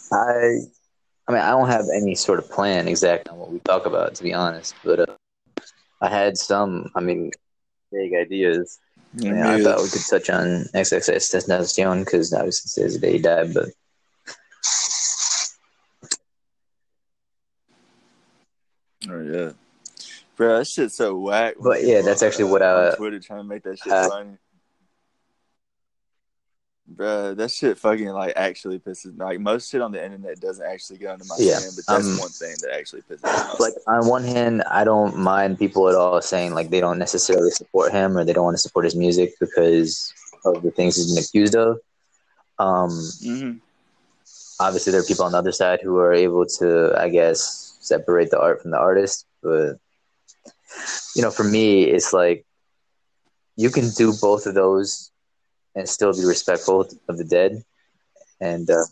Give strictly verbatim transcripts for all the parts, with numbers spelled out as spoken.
I I mean, I don't have any sort of plan exactly on what we talk about, to be honest. But uh, I had some, I mean, vague ideas. I Yeah, mean, I me thought either. we could touch on X X X Tentacion because obviously says the day he died. But Oh yeah, bro, that shit's so whack when but yeah, people that's are actually what uh, on I. Twitter trying to make that shit Uh, funny. Bro, that shit fucking like actually pisses me. Like most shit on the internet doesn't actually get under my yeah, skin, but that's um, one thing that actually pisses me off. like on one hand, I don't mind people at all saying like they don't necessarily support him or they don't want to support his music because of the things he's been accused of. Um, Mm-hmm. Obviously, there are people on the other side who are able to, I guess, separate the art from the artist. But you know, for me, it's like you can do both of those and still be respectful of the dead. And uh,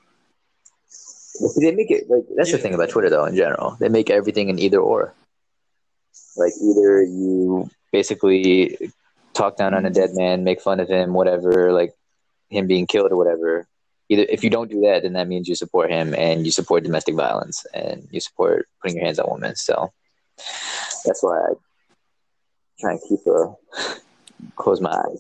they make it like that's the thing Yeah, about Twitter, though. In general, they make everything an either or. Like either you basically talk down on a mm-hmm. dead man, make fun of him, whatever, like him being killed or whatever. Either if you don't do that, then that means you support him and you support domestic violence and you support putting your hands on women. So that's why I try and keep a close my eyes.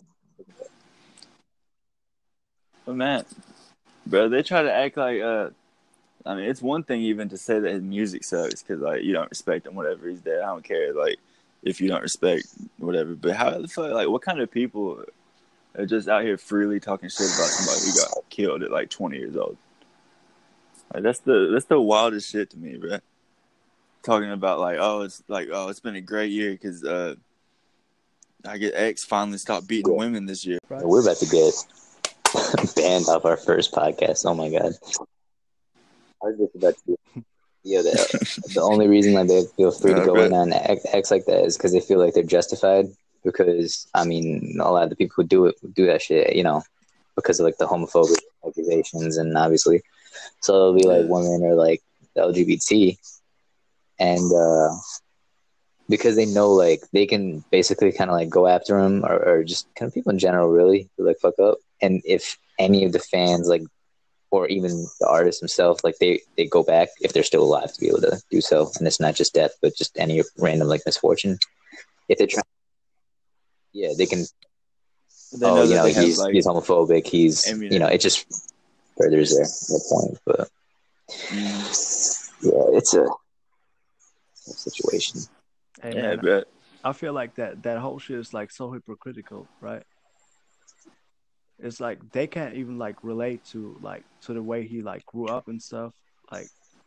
But man, bro, they try to act like uh. I mean, it's one thing even to say that his music sucks because like you don't respect him, whatever. He's dead. I don't care. Like if you don't respect whatever. But how the fuck? Like what kind of people are just out here freely talking shit about somebody who got killed at like twenty years old? Like that's the that's the wildest shit to me, bro. Talking about like oh it's like oh it's been a great year because uh I get X finally stopped beating Yeah. women this year. Right. We're about to get banned off our first podcast. Oh my god! I was just about to. Yeah, the, the only reason like they feel free to Uh, go in bro. on X like that is because they feel like they're justified. Because I mean, a lot of the people who do it do that shit, you know, because of like the homophobic accusations, and obviously, so it'll be like Yeah. women or like L G B T, and uh, because they know like they can basically kind of like go after them or, or just kind of people in general really who like fuck up, and if any of the fans like or even the artist himself, like they, they go back if they're still alive to be able to do so. And it's not just death, but just any random like misfortune. If they're trying, yeah, they can. They Oh, know you that know, they have he's like he's homophobic. He's you know, ammunition. it just furthers their, their point. But Mm-hmm. yeah, it's a, it's a situation. Hey Yeah, man, bro. I feel like that that whole shit is like so hypocritical, right? It's like they can't even like relate to like to the way he like grew up and stuff. Like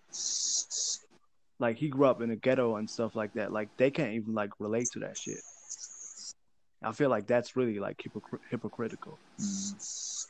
like he grew up in a ghetto and stuff like that. Like they can't even like relate to that shit. I feel like that's really like hypocr- hypocritical. Mm.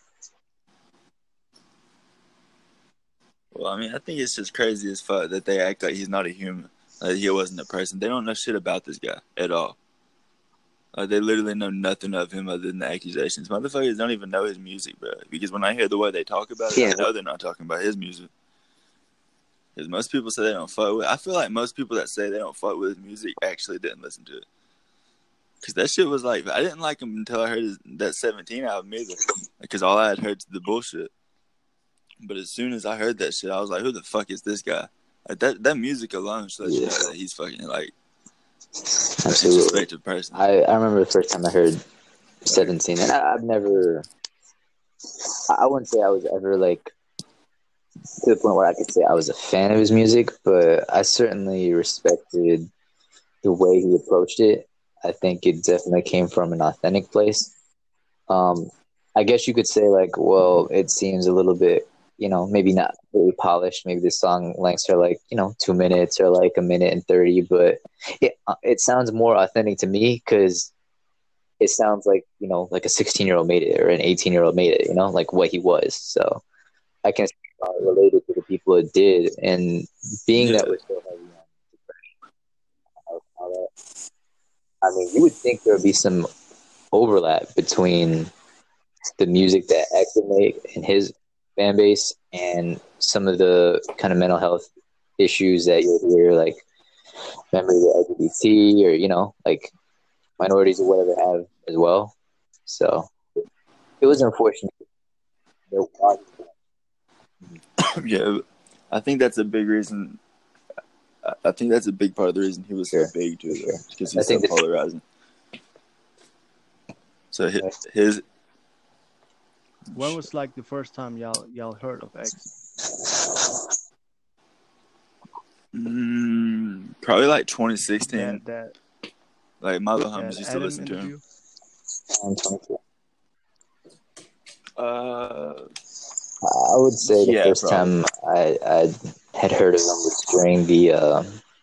Well, I mean, I think it's just crazy as fuck that they act like he's not a human. Like he wasn't a person. They don't know shit about this guy at all. Like they literally know nothing of him other than the accusations. Motherfuckers don't even know his music, bro. Because when I hear the way they talk about it, Yeah, I know they're not talking about his music. Because most people say they don't fuck with it. I feel like most people that say they don't fuck with his music actually didn't listen to it. Because that shit was like, I didn't like him until I heard his, that seventeen album either. Because all I had heard was the bullshit. But as soon as I heard that shit, I was like, who the fuck is this guy? Like that, that music alone should let you yeah, know that he's fucking like an absolutely. introspective person. I, I remember the first time I heard seventeen, and I, I've never. I wouldn't say I was ever like to the point where I could say I was a fan of his music, but I certainly respected the way he approached it. I think it definitely came from an authentic place. Um, I guess you could say like, well, it seems a little bit, you know, maybe not really polished. Maybe the song lengths are like, you know, two minutes or like a minute and thirty, but it it sounds more authentic to me because it sounds like you know, like a sixteen year old made it or an eighteen year old made it. You know, like what he was. So I can uh, relate it to the people it did, and being that Yeah. we're so heavy on depression, all that, I mean, you would think there would be some overlap between the music that Axel made and his fan base and some of the kind of mental health issues that you'll hear, like members of L G B T or, you know, like minorities or whatever have as well. So it was unfortunate. Yeah, I think that's a big reason. I think that's a big part of the reason he was Sure. so big too, Sure. because I he's so think that polarizing. So his, his When was like the first time y'all y'all heard of X? mm, probably like twenty sixteen. That that Like my little that homies used to Adam listen to him. interview? I'm twenty-two. Uh, I would say the yeah, first probably. time I, I had heard of them was during the. Uh,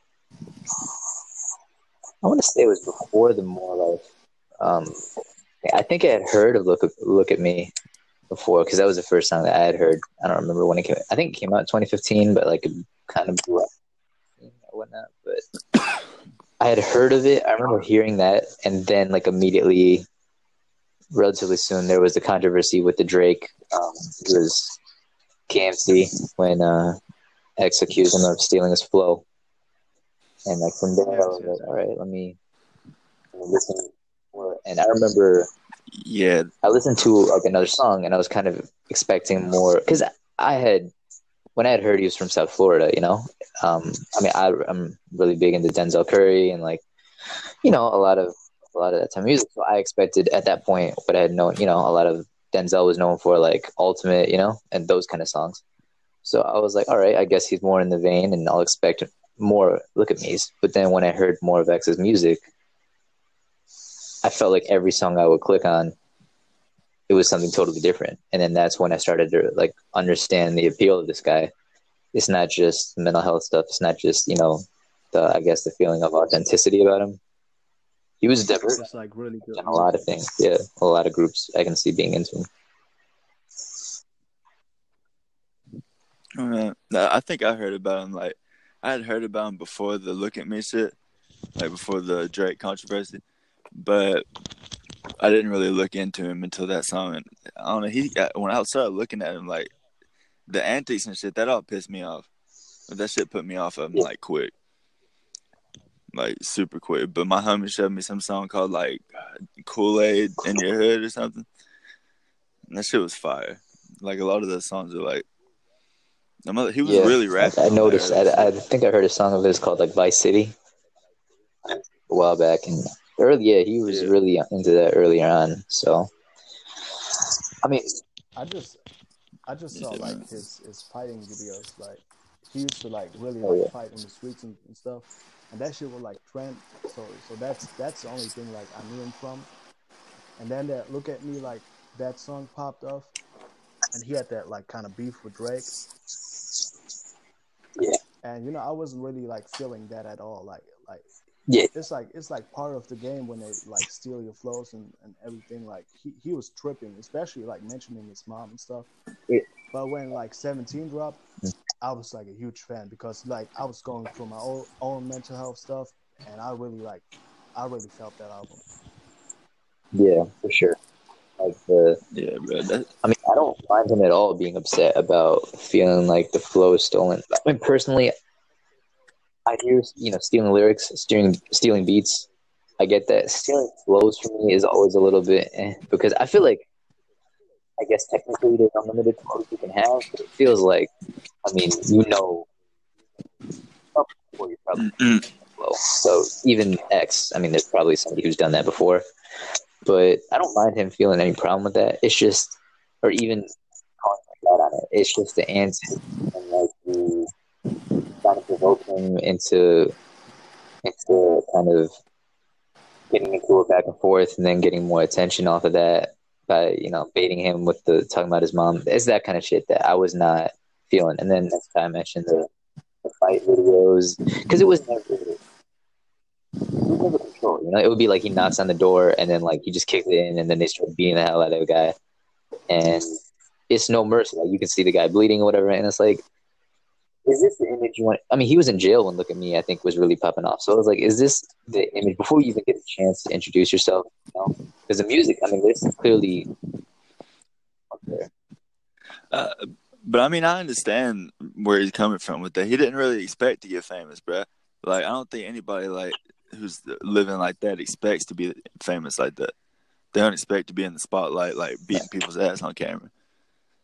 I want to say it was before the More Life. Um, I think I had heard of Look Look at Me before, because that was the first song that I had heard. I don't remember when it came. I think it came out in twenty fifteen, but like it kind of blew up or whatnot. But I had heard of it. I remember hearing that, and then like immediately, relatively soon, there was the controversy with the Drake. Um, it was K M C when uh, X accused him of stealing his flow, and like from there, I Yes, was yes, like, yes. all right, let me, let me listen more. And I remember Yeah, I listened to like another song, and I was kind of expecting more, because I had when I had heard he was from South Florida, you know. Um, I mean, I, I'm really big into Denzel Curry and like, you know, a lot of a lot of that time music. So I expected at that point what I had known, you know, a lot of Denzel was known for like Ultimate, you know, and those kind of songs. So I was like, all right, I guess he's more in the vein, and I'll expect more Look at Me's. But then when I heard more of X's music, I felt like every song I would click on, it was something totally different. And then that's when I started to like understand the appeal of this guy. It's not just mental health stuff. It's not just, you know, the, I guess the feeling of authenticity about him. He was diverse It's like really good in a lot music. of things. Yeah, a lot of groups I can see being into him. uh, I think I heard about him. Like I had heard about him before the Look at Me shit, like before the Drake controversy, but I didn't really look into him until that song. And I don't know. He when I started looking at him, like the antics and shit, that all pissed me off. That shit put me off of him Yeah. like quick, like super quick. But my homie showed me some song called like Kool Aid in Your Hood or something. And that shit was fire. Like a lot of those songs are like, he was Yeah, really rapping I, I on that noticed. early I, I shit. think I heard a song of his called like Vice City a while back, and early, yeah, he was Yeah. really into that earlier on. So, I mean, I just I just saw Yeah, like man. his his fighting videos. Like he used to like really oh like yeah, fight in the streets and, and stuff, and that shit would like trend. So so that's that's the only thing like I knew him from. And then that Look at Me, like that song popped off, and he had that like kind of beef with Drake. yeah, And you know I wasn't really like feeling that at all. Like like yeah, it's like it's like part of the game when they like steal your flows and, and everything. Like he, he was tripping, especially like mentioning his mom and stuff. yeah. But when like seventeen dropped, I was like a huge fan because like I was going through my own, own mental health stuff, and I really like I really felt that album. Yeah, for sure. Like the, Yeah, bro. That, I mean, I don't mind him at all being upset about feeling like the flow is stolen. I mean, personally, I hear, you know, stealing lyrics, stealing stealing beats. I get that. Stealing flows for me is always a little bit eh, because I feel like, I guess technically there's unlimited flows you can have, but it feels like, I mean, you know, before you probably mm-mm. flow. So even X, I mean, there's probably somebody who's done that before, but I don't mind him feeling any problem with that. It's just, or even calling like that on it. It's just the antics and like the trying to provoke him into into kind of getting into a back and forth, and then getting more attention off of that by, you know, baiting him with the talking about his mom. It's that kind of shit that I was not feeling. And then that's why I mentioned the, the fight videos, because it was never it was never controlled. You know, it would be like he knocks on the door, and then like he just kicks it in, and then they start beating the hell out of the guy, and it's no mercy. Like you can see the guy bleeding or whatever, and it's like, is this the image you want? I mean, he was in jail when Look at Me, I think, was really popping off. So I was like, is this the image before you even get a chance to introduce yourself? You know, because the music, I mean, this is clearly up there. Uh, but I mean, I understand where he's coming from with that. He didn't really expect to get famous, bro. Like, I don't think anybody like who's living like that expects to be famous like that. They don't expect to be in the spotlight, like beating people's ass on camera.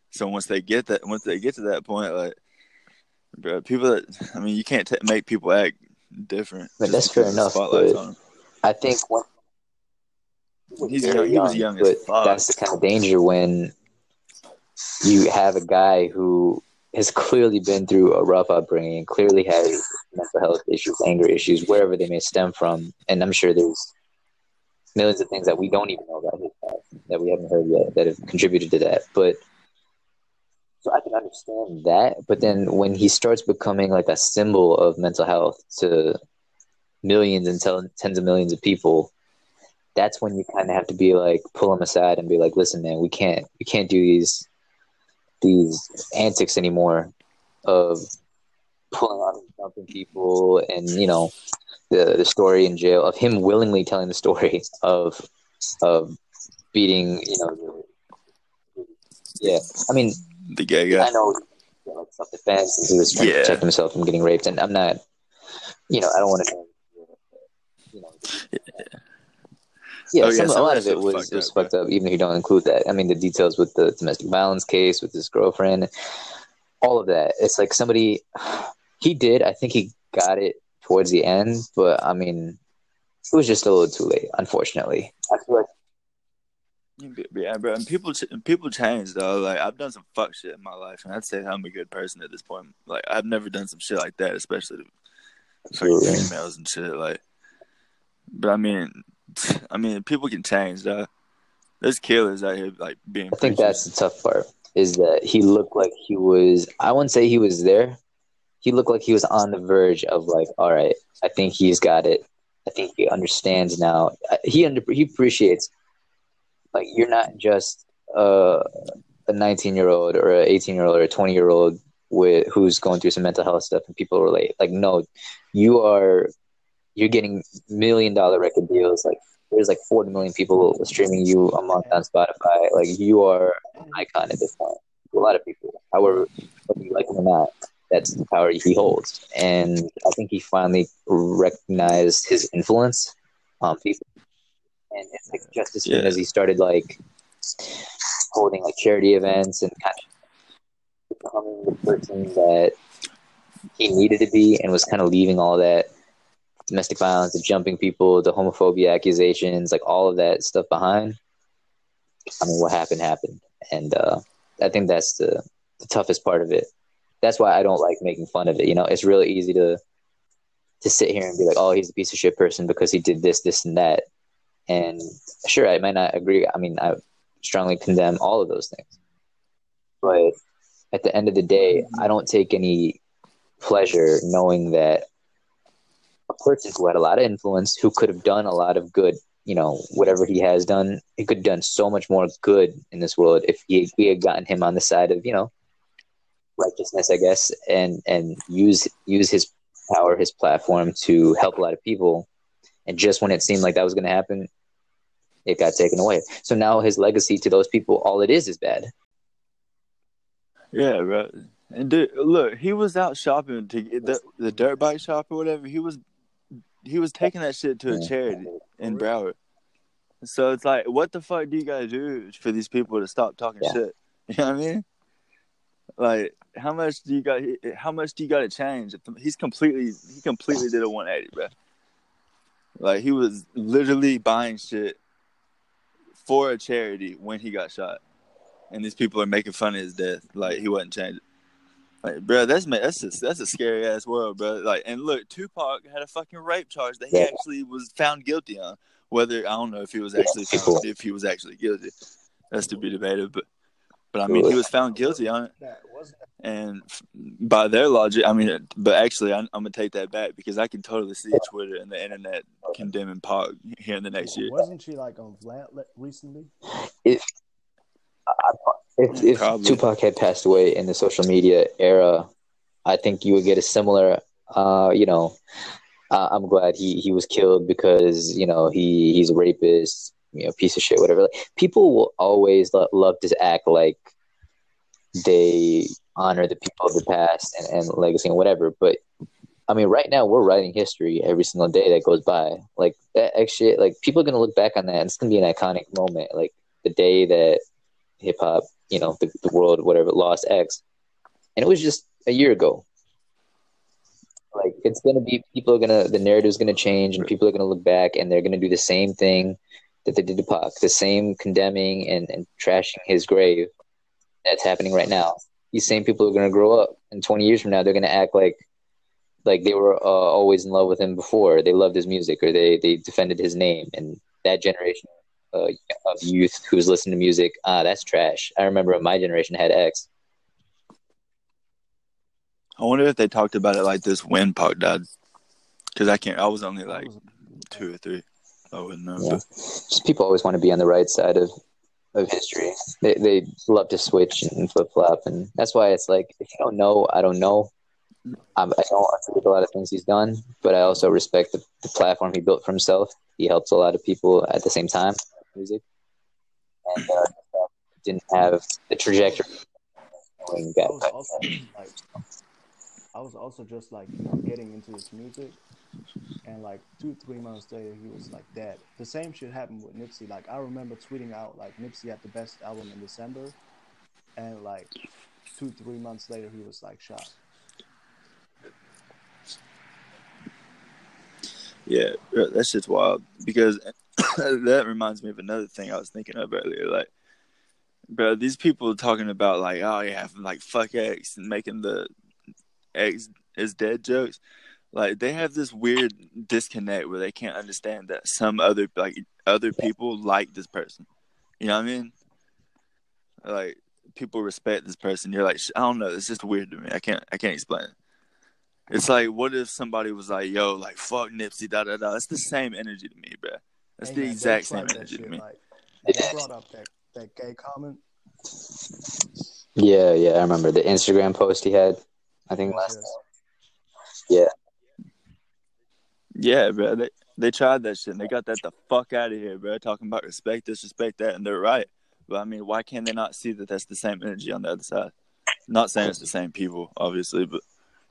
So once they get that, once they get to that point, like, bro, people that I mean, you can't t- make people act different. But Just that's fair because the enough. spotlight's But on him. I think when he was He's young. very He was young, young as but fuck. that's the kind of danger when you have a guy who has clearly been through a rough upbringing, clearly has mental health issues, anger issues, wherever they may stem from. And I'm sure there's millions of things that we don't even know about his past, that we haven't heard yet, that have contributed to that. But so I can understand that. But then when he starts becoming like a symbol of mental health to millions and tel- tens of millions of people, that's when you kind of have to be like, pull him aside and be like, listen, man, we can't, we can't do these these antics anymore of pulling on and jumping people, and you know the the story in jail of him willingly telling the story of of beating, you know the, yeah I mean The gay guy. I know, you know, like self defense, and he was trying Yeah. to protect himself from getting raped, and I'm not, you know I don't want to, you know yeah, Oh, yeah, some, a some of lot that of it stuff was fucked was up, bro. fucked up, even if you don't include that. I mean, the details with the domestic violence case with his girlfriend, all of that. It's like somebody, he did, I think he got it towards the end, but I mean, it was just a little too late, unfortunately. I feel like, Yeah, bro. And people, ch- people change though. Like, I've done some fuck shit in my life, and I'd say I'm a good person at this point. Like, I've never done some shit like that, especially to fucking absolutely. females and shit. Like, but I mean, I mean, people can change though. There's killers out here like being I think preachers. that's the tough part, is that he looked like he was, I wouldn't say he was there. He looked like he was on the verge of like, all right, I think he's got it. I think he understands now. He under, he appreciates, like, you're not just uh, a nineteen year old or an eighteen year old or a twenty year old with who's going through some mental health stuff and people relate. Like, no, you are, you're getting million dollar record deals. Like, there's like forty million people streaming you a month on Spotify. Like, you are an icon at this point to a lot of people. However, whether you like him or not, that's the power he holds. And I think he finally recognized his influence on people. And it's like just as soon Yeah. as he started like holding like charity events and kind of becoming the person that he needed to be, and was kind of leaving all that domestic violence, the jumping people, the homophobia accusations, like all of that stuff behind. I mean, what happened happened, and uh, I think that's the, the toughest part of it. That's why I don't like making fun of it. You know, it's really easy to to sit here and be like, "Oh, he's a piece of shit person because he did this, this, and that." And sure, I might not agree. I mean, I strongly condemn all of those things. But at the end of the day, I don't take any pleasure knowing that a person who had a lot of influence, who could have done a lot of good, you know, whatever he has done, he could have done so much more good in this world if he, we had gotten him on the side of, you know, righteousness, I guess, and and use use his power, his platform to help a lot of people. And just when it seemed like that was going to happen, it got taken away. So now his legacy to those people, all it is is bad. Yeah, bro. And dude, look, he was out shopping to get the the dirt bike shop or whatever. He was he was taking that shit to a charity in Broward. So it's like, what the fuck do you gotta do for these people to stop talking Yeah. shit? You know what I mean? Like, how much do you got? How much do you got to change? He's completely he completely did a one eighty, bro. Like, he was literally buying shit for a charity when he got shot, and these people are making fun of his death. Like, he wasn't changing. Like, bro, that's that's a, that's a scary ass world, bro. Like, and look, Tupac had a fucking rape charge that he Yeah. actually was found guilty on. Whether, I don't know if he was actually Yeah, found, people- if he was actually guilty. That's to be debated, but but I mean, he was found guilty on it. That wasn't And f- by their logic, I mean, but actually, I'm, I'm gonna take that back because I can totally see Twitter and the internet condemning Pac here in the next year. wasn't she like on Vlad le- recently? If if, if Probably. Tupac had passed away in the social media era, I think you would get a similar, uh, you know, uh, I'm glad he, he was killed because, you know, he, he's a rapist, you know, piece of shit, whatever. Like, people will always lo- love to act like they honor the people of the past and, and legacy and whatever. But I mean, right now we're writing history every single day that goes by. Like, that actually, like, people are gonna look back on that, and it's gonna be an iconic moment. Like, the day that hip hop you know, the, the world, whatever, lost X. And it was just a year ago. Like, it's going to be, people are going to, the narrative's going to change, and people are going to look back and they're going to do the same thing that they did to Pac, the same condemning and, and trashing his grave that's happening right now. These same people are going to grow up, and twenty years from now, they're going to act like like they were uh, always in love with him before. They loved his music, or they, they defended his name. And that generation uh, of youth who was listening to music, ah, that's trash. I remember my generation had X. I wonder if they talked about it like this when Pac died. Because I can't, I was only like two or three. I wouldn't know. Yeah. But. Just people always want to be on the right side of, of history. They they love to switch and flip flop, and that's why it's like, if you don't know, I don't know. Um, I don't agree with a lot of things he's done, but I also respect the, the platform he built for himself. He helps a lot of people at the same time. Music, and uh, didn't have the trajectory. I was also like, I was also just like, you know, getting into his music, and like two, three months later, he was like dead. The same shit happened with Nipsey. Like, I remember tweeting out like Nipsey had the best album in December, and like two, three months later, he was like shot. Yeah, that shit's wild. Because that reminds me of another thing I was thinking of earlier. Like, bro, these people talking about like, oh yeah, like fuck X and making the X is dead jokes. Like, they have this weird disconnect where they can't understand that some other like other people like this person. You know what I mean? Like, people respect this person. You're like, I don't know. It's just weird to me. I can't. I can't explain it. It's like, what if somebody was like, yo, like, fuck Nipsey, da da da. It's the same energy to me, bro. That's hey, the man, exact same energy shit, to me. Like, they brought up that, that gay comment. Yeah, yeah, I remember the Instagram post he had. I think yes, last yes. Yeah. Yeah, bro. They, they tried that shit, and they got that the fuck out of here, bro. Talking about respect, disrespect that, and they're right. But, I mean, why can't they not see that that's the same energy on the other side? Not saying it's the same people, obviously, but...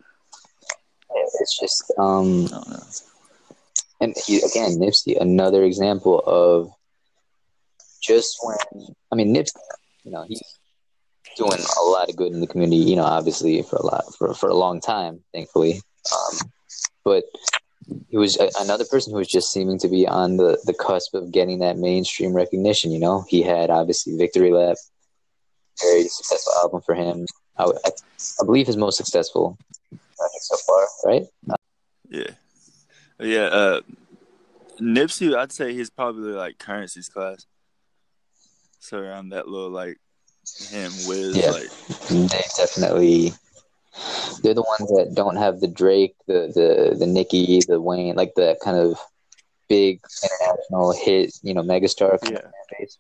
It's just, um, I don't know. And he, again, Nipsey, another example of just when, I mean, Nipsey, you know, he's doing a lot of good in the community, you know, obviously for a lot, for, for a long time, thankfully. Um, but he was a, another person who was just seeming to be on the, the cusp of getting that mainstream recognition, you know. He had, obviously, Victory Lap, very successful album for him. I, I, I believe his most successful project so far, right? Yeah. Yeah, uh, Nipsey, I'd say he's probably like Currency's class. So around that little, like, him, Wiz, yeah, like... they definitely... They're the ones that don't have the Drake, the, the, the Nicki, the Wayne, like the kind of big international hit, you know, megastar kind Yeah. of fan base.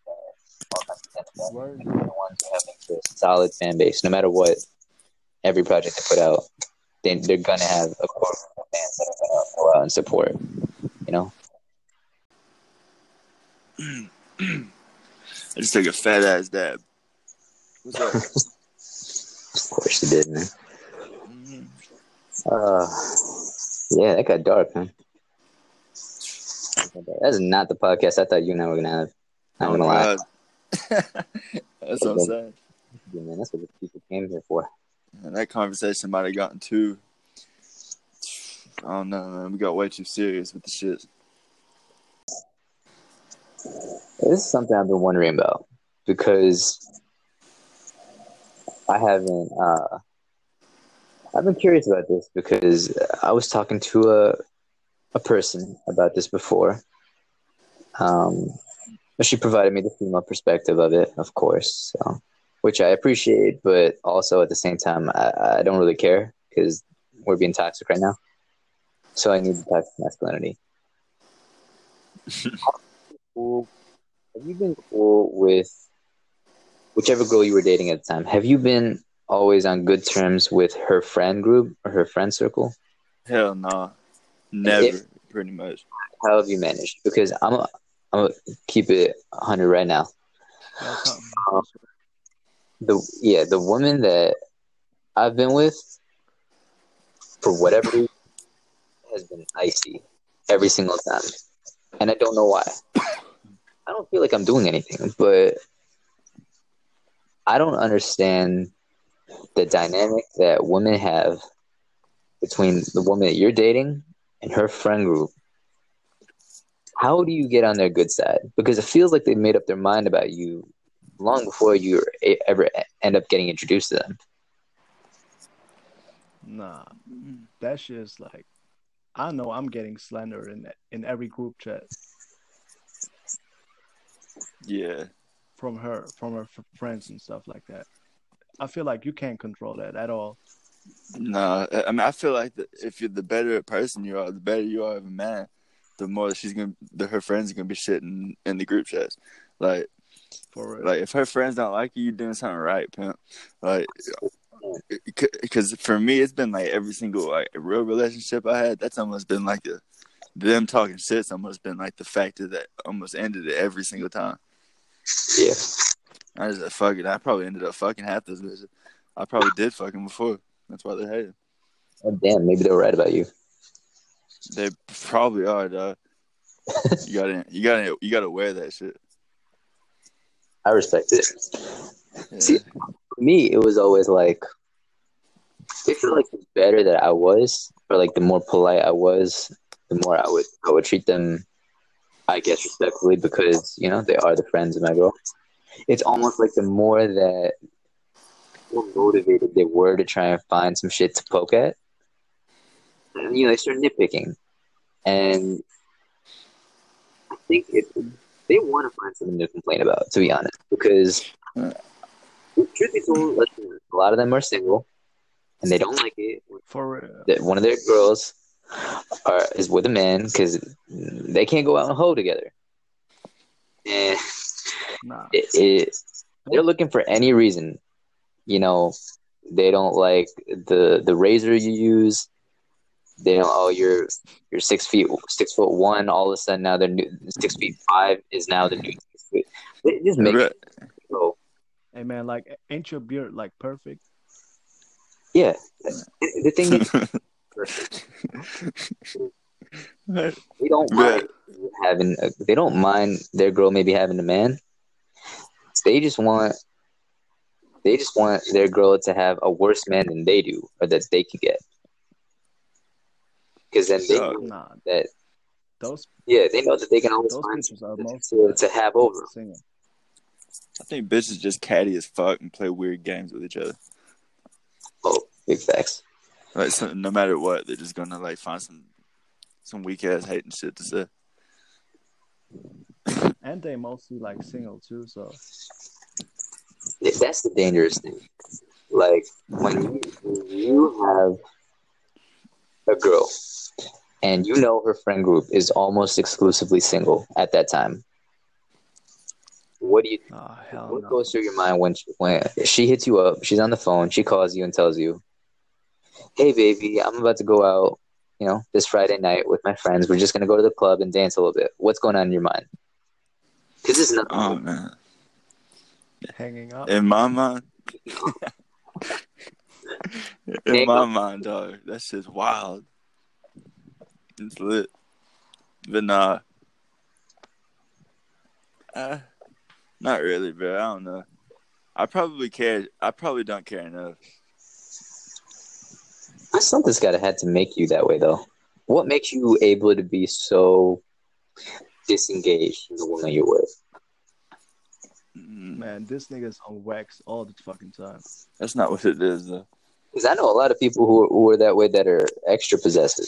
Word. They're the ones who have like a solid fan base. No matter what, every project they put out, they, they're going to have a core of fans that are going to go out and support, you know? I just took a fat ass dab. What's up? Of course you did, man. Mm-hmm. Uh, yeah, that got dark, man. That's not the podcast I thought you and I were going to have. I'm Oh, going to lie. That's what I'm saying. Yeah, man, that's what the people came here for. And that conversation might have gotten too... I don't know, man. We got way too serious with the shit. This is something I've been wondering about because I haven't. Uh, I've been curious about this because I was talking to a a person about this before. Um, she provided me the female perspective of it, of course, so, which I appreciate, but also at the same time, I, I don't really care because we're being toxic right now. So I need the toxic masculinity. Cool. Have you been cool with whichever girl you were dating at the time? Have you been always on good terms with her friend group or her friend circle? Hell nah. Never, if, pretty much. How have you managed? Because I'm a, I'm gonna keep it one hundred right now. Um, the yeah, the woman that I've been with, for whatever reason, has been icy every single time, and I don't know why. I don't feel like I'm doing anything, but I don't understand the dynamic that women have between the woman that you're dating and her friend group. How do you get on their good side? Because it feels like they've made up their mind about you long before you ever end up getting introduced to them. Nah, that shit is like, I know I'm getting slandered in in every group chat. Yeah. From her, from her f- friends and stuff like that. I feel like you can't control that at all. No, I mean, I feel like the, if you're the better person you are, the better you are of a man, the more she's gonna, the, her friends are gonna be shitting in the group chats. Like, For real. like if her friends don't like you, you're doing something right, pimp. Like, because for me, it's been like every single like real relationship I had. That's almost been like the them talking shit's almost been like the factor that almost ended it every single time. Yeah. I just like, fuck it. I probably ended up fucking half those bitches. I probably did fucking before. That's why they hate it. Oh, damn, maybe they were right about you. They probably are, dog. You gotta, you gotta, you gotta wear that shit. I respect it. Yeah. See, for me, it was always like, I feel like the better that I was, or like the more polite I was, the more I would, I would treat them, I guess, respectfully, because you know they are the friends of my girl. It's almost like the more that more motivated they were to try and find some shit to poke at, and, you know, they start nitpicking, and I think it, they want to find something to complain about, to be honest, because truth be told, a lot of them are single, and they don't like it. For real. That one of their girls are is with a man because they can't go out and hoe together, and Nah. it, it, they're looking for any reason. You know, they don't like the the razor you use. They don't. Oh, you're you're six feet six foot one. All of a sudden now they're new, six feet five is now the new. Six feet. It just makes it go. Hey man, like, ain't your beard like perfect? Yeah, the thing is, perfect. They don't mind having. A, they don't mind their girl maybe having a man. They just want. They just want their girl to have a worse man than they do, or that they can get. Because then they know Nah, that those yeah, they know that they can always those find bitches are something mostly to, to have over. single. I think bitches just catty as fuck and play weird games with each other. Oh, big facts. Like, so, no matter what, they're just gonna like find some some weak ass hating shit to say. And they mostly like single too, so That's the dangerous thing. Like when you, when you have a girl and you know her friend group is almost exclusively single at that time. What do you? oh, hell What no. goes through your mind when she, when she hits you up? She's on the phone. She calls you and tells you, "Hey, baby, I'm about to go out. You know, this Friday night with my friends. We're just gonna go to the club and dance a little bit." What's going on in your mind? Because it's nothing. Oh man, Hanging up. in my mind, in Hang my up. mind, dog, that shit's wild. It's lit, but nah, uh, not really, bro. I don't know. I probably care. I probably don't care enough. Something's gotta had to make you that way, though. What makes you able to be so disengaged from the woman you're with? Mm, Man, this nigga's on wax all the fucking time. That's not what it is, though. Because I know a lot of people who are, who are that way that are extra possessive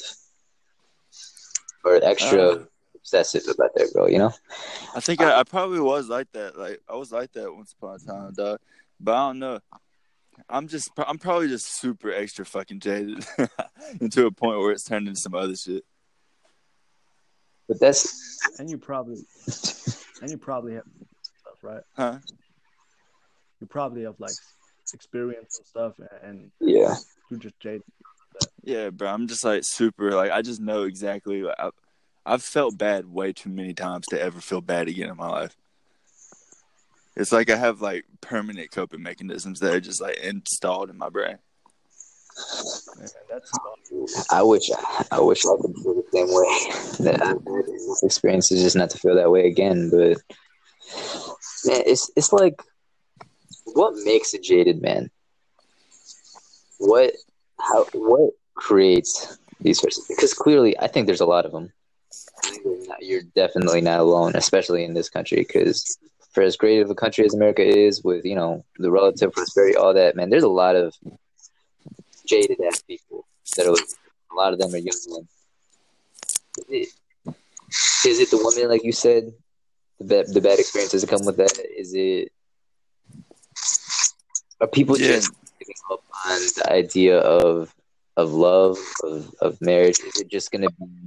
or extra Uh, obsessive about their girl. You know? I think I, I probably was like that. Like I was like that once upon a time, dog. But I don't know. I'm just, I'm probably just super extra fucking jaded, and to a point where it's turned into some other shit. But that's And you probably and you probably have stuff, right? Huh? You probably have like experience and stuff, and yeah. you just jaded. Yeah, bro. I'm just like super. Like I just know exactly. Like, I, I've felt bad way too many times to ever feel bad again in my life. It's like I have like permanent coping mechanisms that are just like installed in my brain. Man, that's I wish I wish I could feel the same way. That I've had enough experiences just not to feel that way again. But man, it's it's like what makes a jaded man? What how what creates these sorts of things? Because clearly, I think there's a lot of them. You're, not, you're definitely not alone, especially in this country. Because for as great of a country as America is, with you know the relative prosperity, all that, man, there's a lot of jaded ass people that are. A lot of them are young men. Is it, is it the woman, like you said? The bad, the bad experiences that come with that. Is it? Are people Yeah. just giving up on the idea of of love, of, of marriage? Is it just gonna be?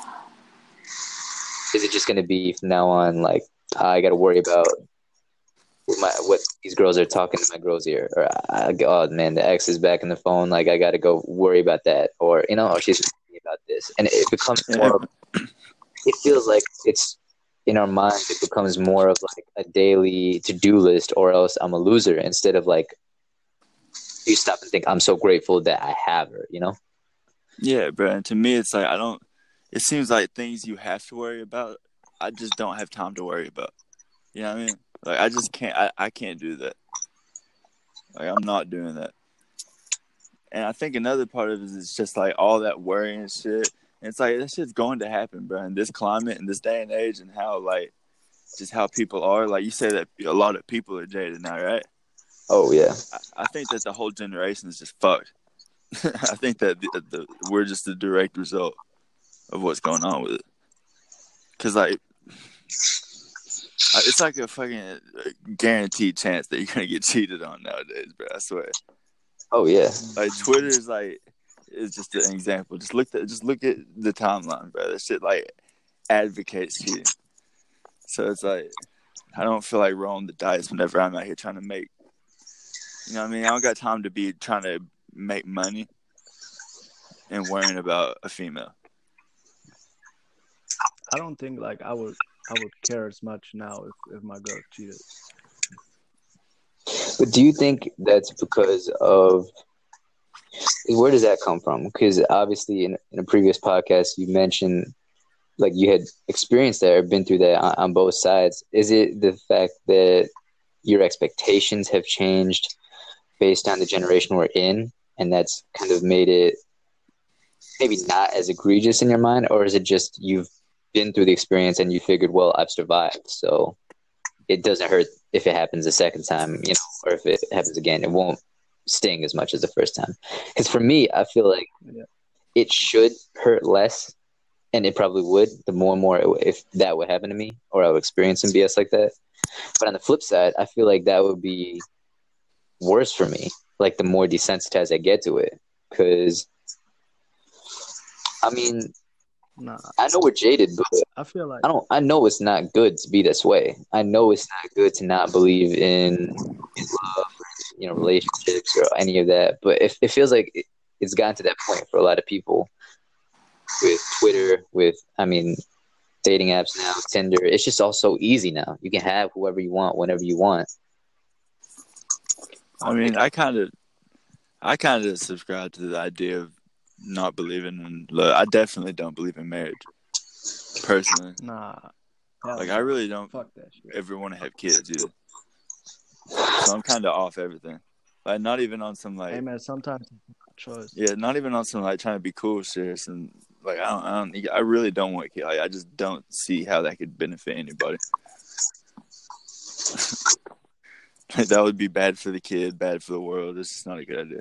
Is it just gonna be from now on? Like I got to worry about what my what these girls are talking to my girls ear, or I, oh man, the ex is back in the phone. Like I got to go worry about that, or you know, or she's thinking about this, and it becomes Yeah. more. It feels like it's in our mind. It becomes more of like a daily to do list, or else I'm a loser. Instead of like you stop and think, I'm so grateful that I have her. You know. Yeah, bro. And to me, it's like I don't. It seems like things you have to worry about. I just don't have time to worry about. You know what I mean? Like I just can't. I, I can't do that. Like I'm not doing that. And I think another part of it is just like all that worrying and shit. And it's like that shit's going to happen, bro. In this climate, in this day and age, and how like just how people are. Like you say that a lot of people are jaded now, right? Oh yeah. I, I think that the whole generation is just fucked. I think that the, the, we're just the direct result of what's going on with it. Cause like it's like a fucking guaranteed chance that you're gonna get cheated on nowadays, bro. I swear. Oh yeah. Like Twitter is like is just an example. Just look at just look at the timeline, bro. That shit like advocates cheating. So it's like I don't feel like rolling the dice whenever I'm out here trying to make. You know what I mean? I don't got time to be trying to make money and worrying about a female. I don't think like I would I would care as much now if, if my girl cheated. But do you think that's because of where does that come from? Because obviously in, in a previous podcast you mentioned like you had experienced that or been through that on, on both sides. Is it the fact that your expectations have changed based on the generation we're in, and that's kind of made it maybe not as egregious in your mind, or is it just you've been through the experience and you figured, well, I've survived, so it doesn't hurt if it happens a second time, you know, or if it happens again, it won't sting as much as the first time. Because for me, I feel like Yeah. it should hurt less, and it probably would the more and more it, if that would happen to me or I would experience some B S like that. But on the flip side, I feel like that would be worse for me, like the more desensitized I get to it. Because, I mean, Nah, I know we're jaded, but I feel like I don't. I know it's not good to be this way. I know it's not good to not believe in, in love, you know, relationships or any of that. But it, it feels like it, it's gotten to that point for a lot of people with Twitter, with I mean, dating apps now, Tinder. It's just all so easy now. You can have whoever you want, whenever you want. I mean, I kind of, I kind of subscribe to the idea of not believing in love. I definitely don't believe in marriage, personally. nah. Hell Like, no. I really don't Fuck that shit. ever want to have kids either. So I'm kind of off everything. Like, not even on some like, Hey man, sometimes it's a choice. yeah, not even on some like trying to be cool, serious, and like I don't, I don't, I really don't want kids. Like, I just don't see how that could benefit anybody. Like, that would be bad for the kid, bad for the world. It's just not a good idea.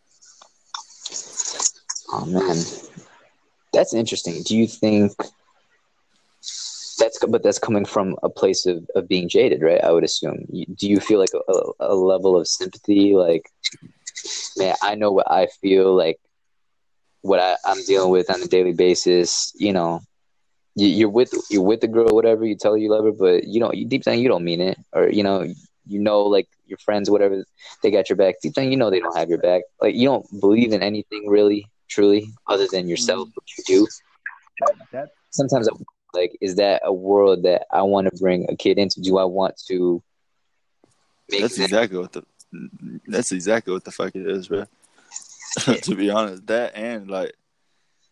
Oh man, that's interesting. Do you think that's but that's coming from a place of, of being jaded, right? I would assume. You, do you feel like a, a level of sympathy? Like, man, I know what I feel like, what I, I'm dealing with on a daily basis. You know, you, you're with you're with the girl, whatever. You tell her you love her, but you don't. You deep down, you don't mean it, or you know, you know, like your friends, whatever, they got your back. Deep down, you know, they don't have your back. Like, you don't believe in anything really, truly, other than yourself, what you do. That Sometimes I'm like, is that a world that I want to bring a kid into? Do I want to make That's them? exactly what the that's exactly what the fuck it is, bro. To be honest, that and like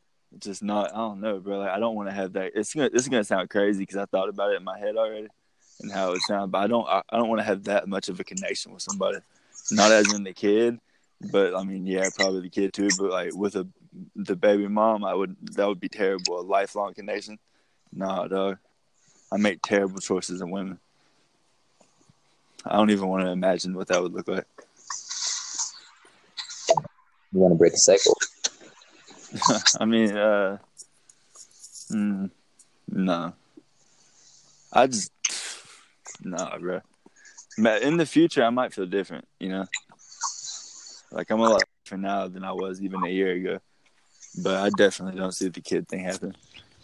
just not. I don't know, bro. Like I don't want to have that. It's gonna. It's gonna sound crazy because I thought about it in my head already. and how it sounds. But I don't I, I don't want to have that much of a connection with somebody. Not as in the kid, but I mean, yeah, probably the kid too. But like with a the baby mom, I would that would be terrible. A lifelong connection. Nah, dog. I make terrible choices in women. I don't even want to imagine what that would look like. You want to break a cycle? I mean, uh, mm, no. I just, nah, bro. In the future, I might feel different, you know? Like, I'm a lot different now than I was even a year ago. But I definitely don't see the kid thing happen.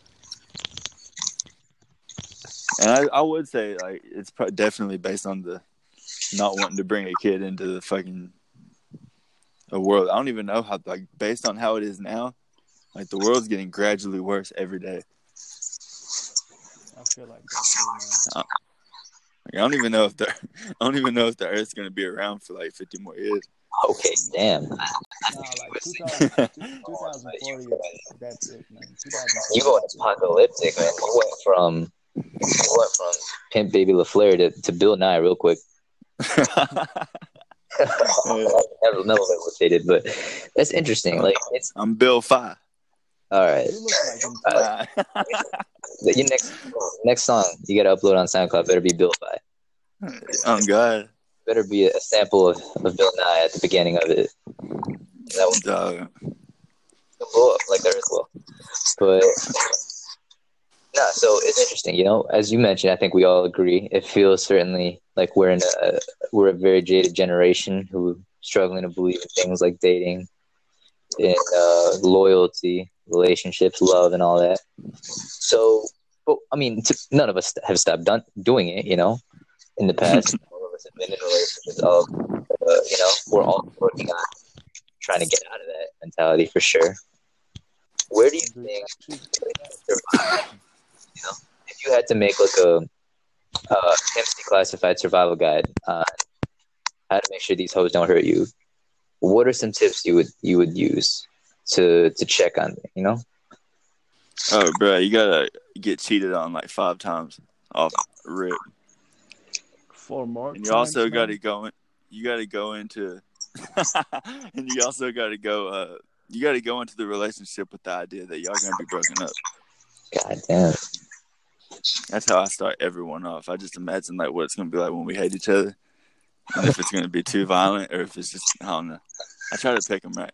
And I, I would say, like, it's pro- definitely based on the not wanting to bring a kid into the fucking a world. I don't even know how, like, based on how it is now, like, the world's getting gradually worse every day. I feel like that too, man. Like, I don't even know if the I don't even know if the Earth's gonna be around for like fifty more years. Okay, damn. Nah, like two thousand, twenty forty, that's it, man. You going apocalyptic, man. You went from you went from Pimp Baby LaFleur to, to Bill Nye real quick. never, never rotated, but that's interesting. Like it's. I'm Bill Five. All right. You look like him. Uh, your next next song you gotta upload on SoundCloud better be Bill Five. Oh God. Better be a sample of, of Bill Nye at the beginning of it. That would Dog. blow up like there as well. But no, so it's interesting, you know. As you mentioned, I think we all agree. It feels certainly like we're in a we're a very jaded generation who struggling to believe in things like dating, in uh, loyalty, relationships, love, and all that. So, but I mean, t- none of us have stopped done, doing it, you know. In the past, all of us have been in relationships. Of, uh, you know, we're all working on trying to get out of that mentality for sure. Where do you think, you know, if you had to make like a uh, M C classified survival guide on how to make sure these hoes don't hurt you, what are some tips you would you would use to to check on me, you know? Oh, bro, you gotta get cheated on like five times off rip. Four more. And you also got to go in, you got to go into, and you also got to go, uh, you got to go into the relationship with the idea that y'all gonna be broken up. God damn. That's how I start everyone off. I just imagine like what it's gonna be like when we hate each other, and if it's gonna be too violent or if it's just I don't know. I try to pick them right.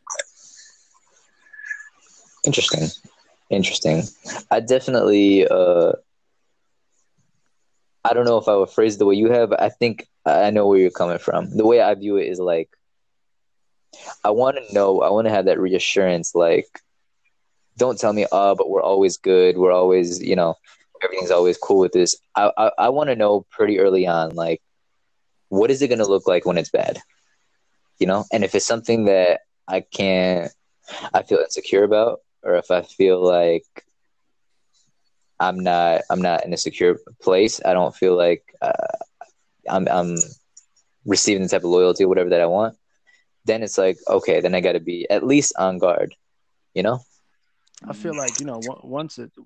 Interesting, interesting. I definitely. Uh, I don't know if I would phrase it the way you have, but I think I know where you're coming from. The way I view it is like, I want to know, I want to have that reassurance. Like, don't tell me, oh, but we're always good. We're always, you know, everything's always cool with this. I I, I want to know pretty early on, like, what is it going to look like when it's bad? You know, and if it's something that I can't, I feel insecure about, or if I feel like I'm not, I'm not in a secure place. I don't feel like uh, I'm, I'm receiving the type of loyalty or whatever that I want. Then it's like, okay, then I got to be at least on guard, you know? I feel like, you know, once it.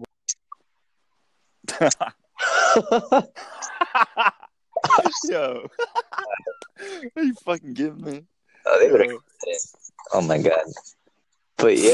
Yo, are you fucking kidding me? Oh, they better. Oh my God. But yeah.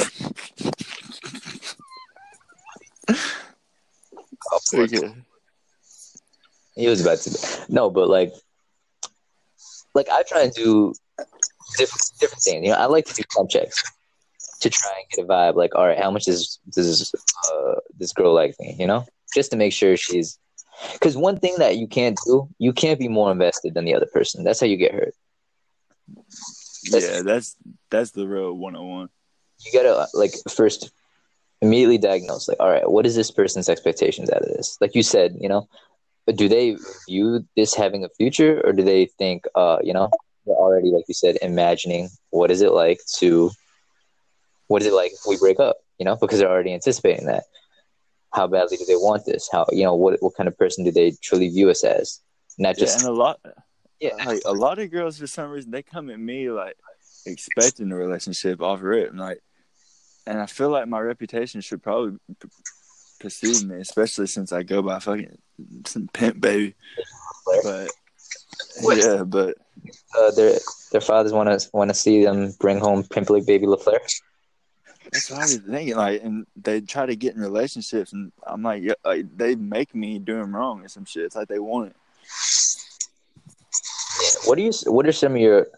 Oh, okay. He was about to. No, but like, like I try and do different different things. You know, I like to do pump checks to try and get a vibe. Like, all right, how much does does uh, this girl like me? You know, just to make sure she's. Because one thing that you can't do, you can't be more invested than the other person. That's how you get hurt. That's, yeah, that's that's the real one on one. You gotta like first immediately diagnose. Like, all right, what is this person's expectations out of this? Like you said, you know, do they view this having a future, or do they think, uh, you know, they're already, like you said, imagining what is it like to, what is it like if we break up? You know, because they're already anticipating that. How badly do they want this? How, you know, what what kind of person do they truly view us as? Not just yeah, and a lot, yeah, like a lot of girls for some reason they come at me like expecting a relationship off rip, and like, and I feel like my reputation should probably perceive me, especially since I go by fucking some pimp baby. But yeah, but Uh, their their fathers want to want to see them bring home pimply baby LaFleur. that's what I was thinking. Like, and they try to get in relationships, and I'm like, yeah, like they make me do them wrong or some shit. It's like they want it. What do you? What are some of your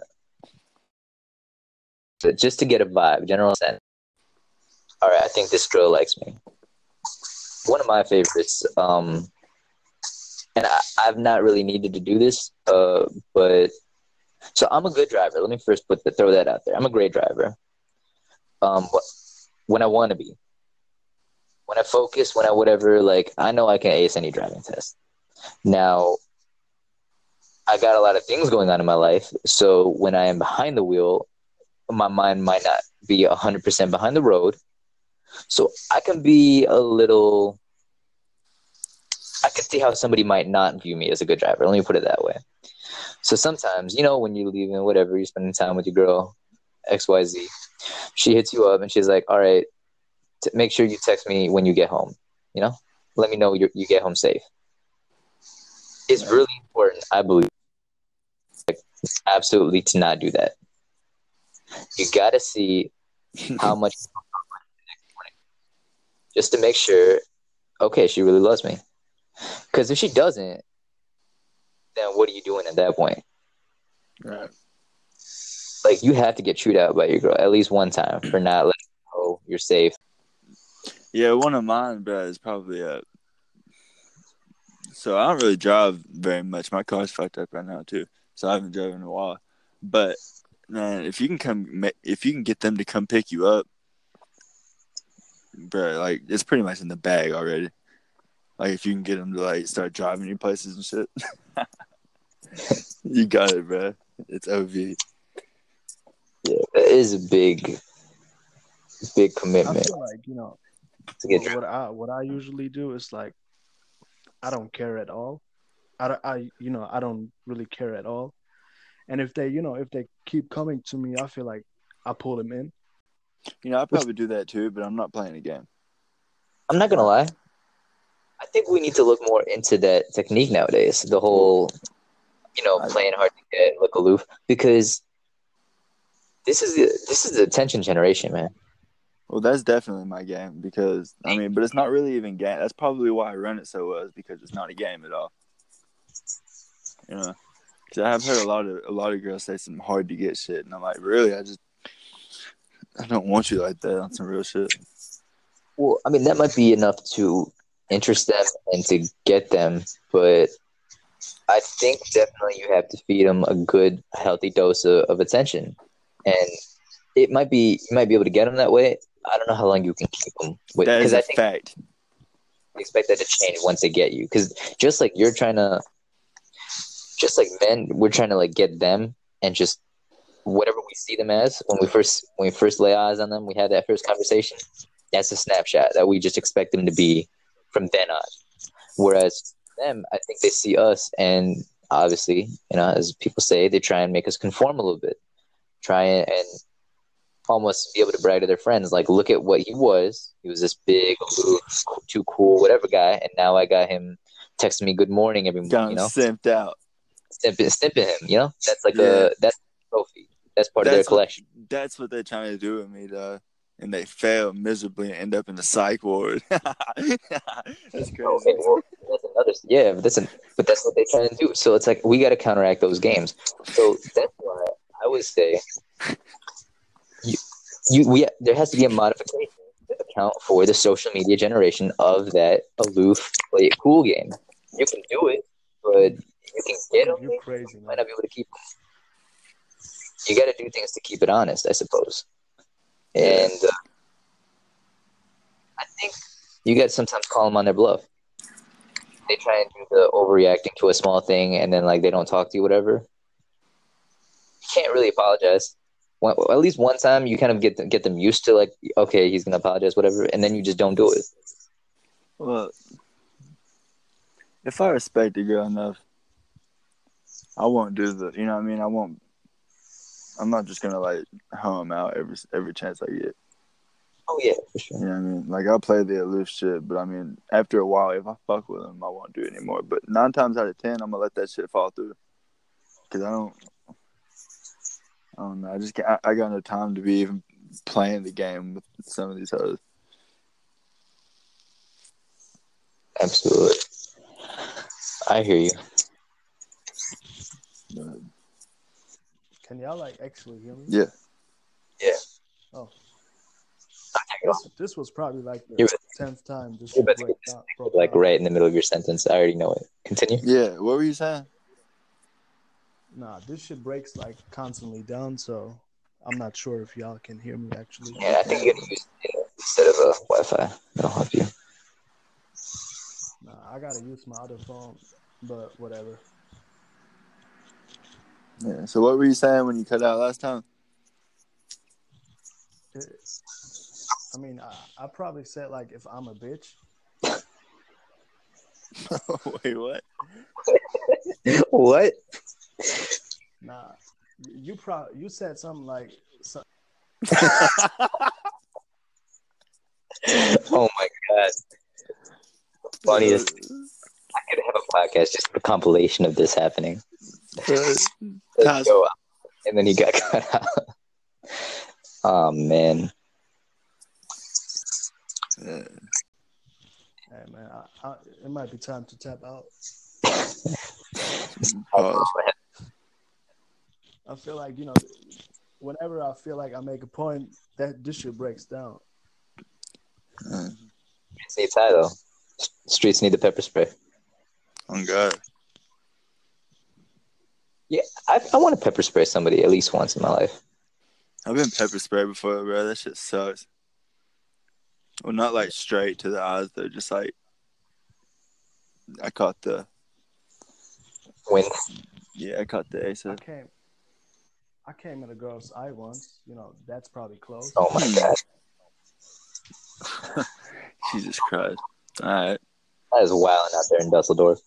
just to get a vibe, general sense? All right, I think this girl likes me. One of my favorites, um, and I, I've not really needed to do this, uh, but so I'm a good driver. Let me first put the, throw that out there. I'm a great driver. Um, when I want to be, when I focus, when I whatever, like I know I can ace any driving test. Now, I got a lot of things going on in my life, so when I am behind the wheel, my mind might not be one hundred percent behind the road. So I can be a little, I can see how somebody might not view me as a good driver. Let me put it that way. So sometimes, you know, when you're leaving, whatever, you're spending time with your girl, X Y Z, she hits you up and she's like, all right, t- make sure you text me when you get home. You know, let me know you you get home safe. It's really important, I believe, like, absolutely to not do that. You got to see how much just to make sure, okay, she really loves me. Because if she doesn't, then what are you doing at that point? Right. Like, you have to get chewed out by your girl at least one time for not letting her know you're safe. Yeah, one of mine, bro, is probably uh So I don't really drive very much. My car's fucked up right now too, so I haven't driven in a while. But man, if you can come, if you can get them to come pick you up, bro, like it's pretty much in the bag already. Like if you can get them to like start driving you places and shit, you got it, bro. It's O V. Yeah, it is a big, big I commitment feel like you know to get what, drunk. what I what I usually do is like I don't care at all. I, don't- I you know I don't really care at all. And if they you know if they keep coming to me, I feel like I pull them in. You know, I Which, probably do that too, but I'm not playing a game. I'm not gonna lie, I think we need to look more into that technique nowadays. The whole, you know, I, playing hard to get, look aloof, because this is the this is the attention generation, man. well, that's definitely my game because I mean, but it's not really even game. That's probably why I run it so well, is because it's not a game at all. You know. Cause I've heard a lot of a lot of girls say some hard to get shit, and I'm like, really? I just I don't want you like that on some real shit. Well, I mean, that might be enough to interest them and to get them, but I think definitely you have to feed them a good, healthy dose of, of attention, and it might be you might be able to get them that way. I don't know how long you can keep them with, That is because a I think fact. you expect that to change once they get you. Because just like you're trying to, just like men, we're trying to like get them and just whatever we see them as when we first when we first lay eyes on them, we had that first conversation. That's a snapshot that we just expect them to be from then on. Whereas them, I think they see us, and obviously, you know, as people say, they try and make us conform a little bit, try and, and almost be able to brag to their friends, like, look at what he was. He was this big, too cool, whatever guy, and now I got him texting me good morning every morning. Got You him know, simped out. stimping, stimping him. You know, that's like Yeah, a that's a trophy. That's part of their that's what collection. that's what they're trying to do with me, though. And they fail miserably and end up in the psych ward. That's Oh, okay, crazy. well, that's another. Yeah, but that's an, but that's what they try to do. So it's like we got to counteract those games. So that's why I would say you, you we there has to be a modification to account for the social media generation of that aloof, play it cool game. You can do it, but you can get them. You You crazy might man. not be able to keep them. You got to do things to keep it honest, I suppose. Yeah. And uh, I think you got to sometimes call them on their bluff. They try and do the overreacting to a small thing, and then like they don't talk to you, whatever. You can't really apologize. One, at least one time, you kind of get them, get them used to like, okay, he's gonna apologize, whatever, and then you just don't do it. Well, if I respect a girl enough, I won't do the. You know what I mean? I won't. I'm not just gonna like hoe him out every every chance I get. Oh yeah, for sure. You know what I mean? Like, I'll play the aloof shit, but I mean, after a while, if I fuck with them, I won't do it anymore. But nine times out of ten, I'm gonna let that shit fall through. Cause I don't, I don't know. I just can't, I, I got no time to be even playing the game with some of these hoes. Absolutely. I hear you. But, Can y'all like actually hear me? yeah. Yeah. Oh, You're this, this was probably like the You're- tenth time this You're shit about to break get down, disconnected, broke like down. right in the middle of your sentence. I already know it. Continue. Yeah. What were you saying? Nah, this shit breaks like constantly down, so I'm not sure if y'all can hear me actually. Yeah, I think you gotta use it instead of a Wi-Fi. That'll help you. Nah, I gotta use my other phone, but whatever. Yeah. So what were you saying when you cut out last time? It, I mean, I, I probably said like if I'm a bitch. Wait, what? What? Nah, you, you probably you said something like. So, Oh my god! Funniest. I could have a podcast just a compilation of this happening. Let's go. And then he got cut out. Oh man. Yeah. Hey man, I, I, it might be time to tap out. Pause. I feel like, you know, whenever I feel like I make a point, that this shit breaks down. Uh, Streets need Ty though. Streets need the pepper spray. oh God. Yeah, I, I want to pepper spray somebody at least once in my life. I've been pepper spray before, bro. That shit sucks. Well, not like straight to the eyes, though. Just like I caught the When yeah, I caught the ace. I came, I came in a girl's eye once. You know, that's probably close. oh my god, Jesus Christ! All right, that is wilding out there in Dusseldorf.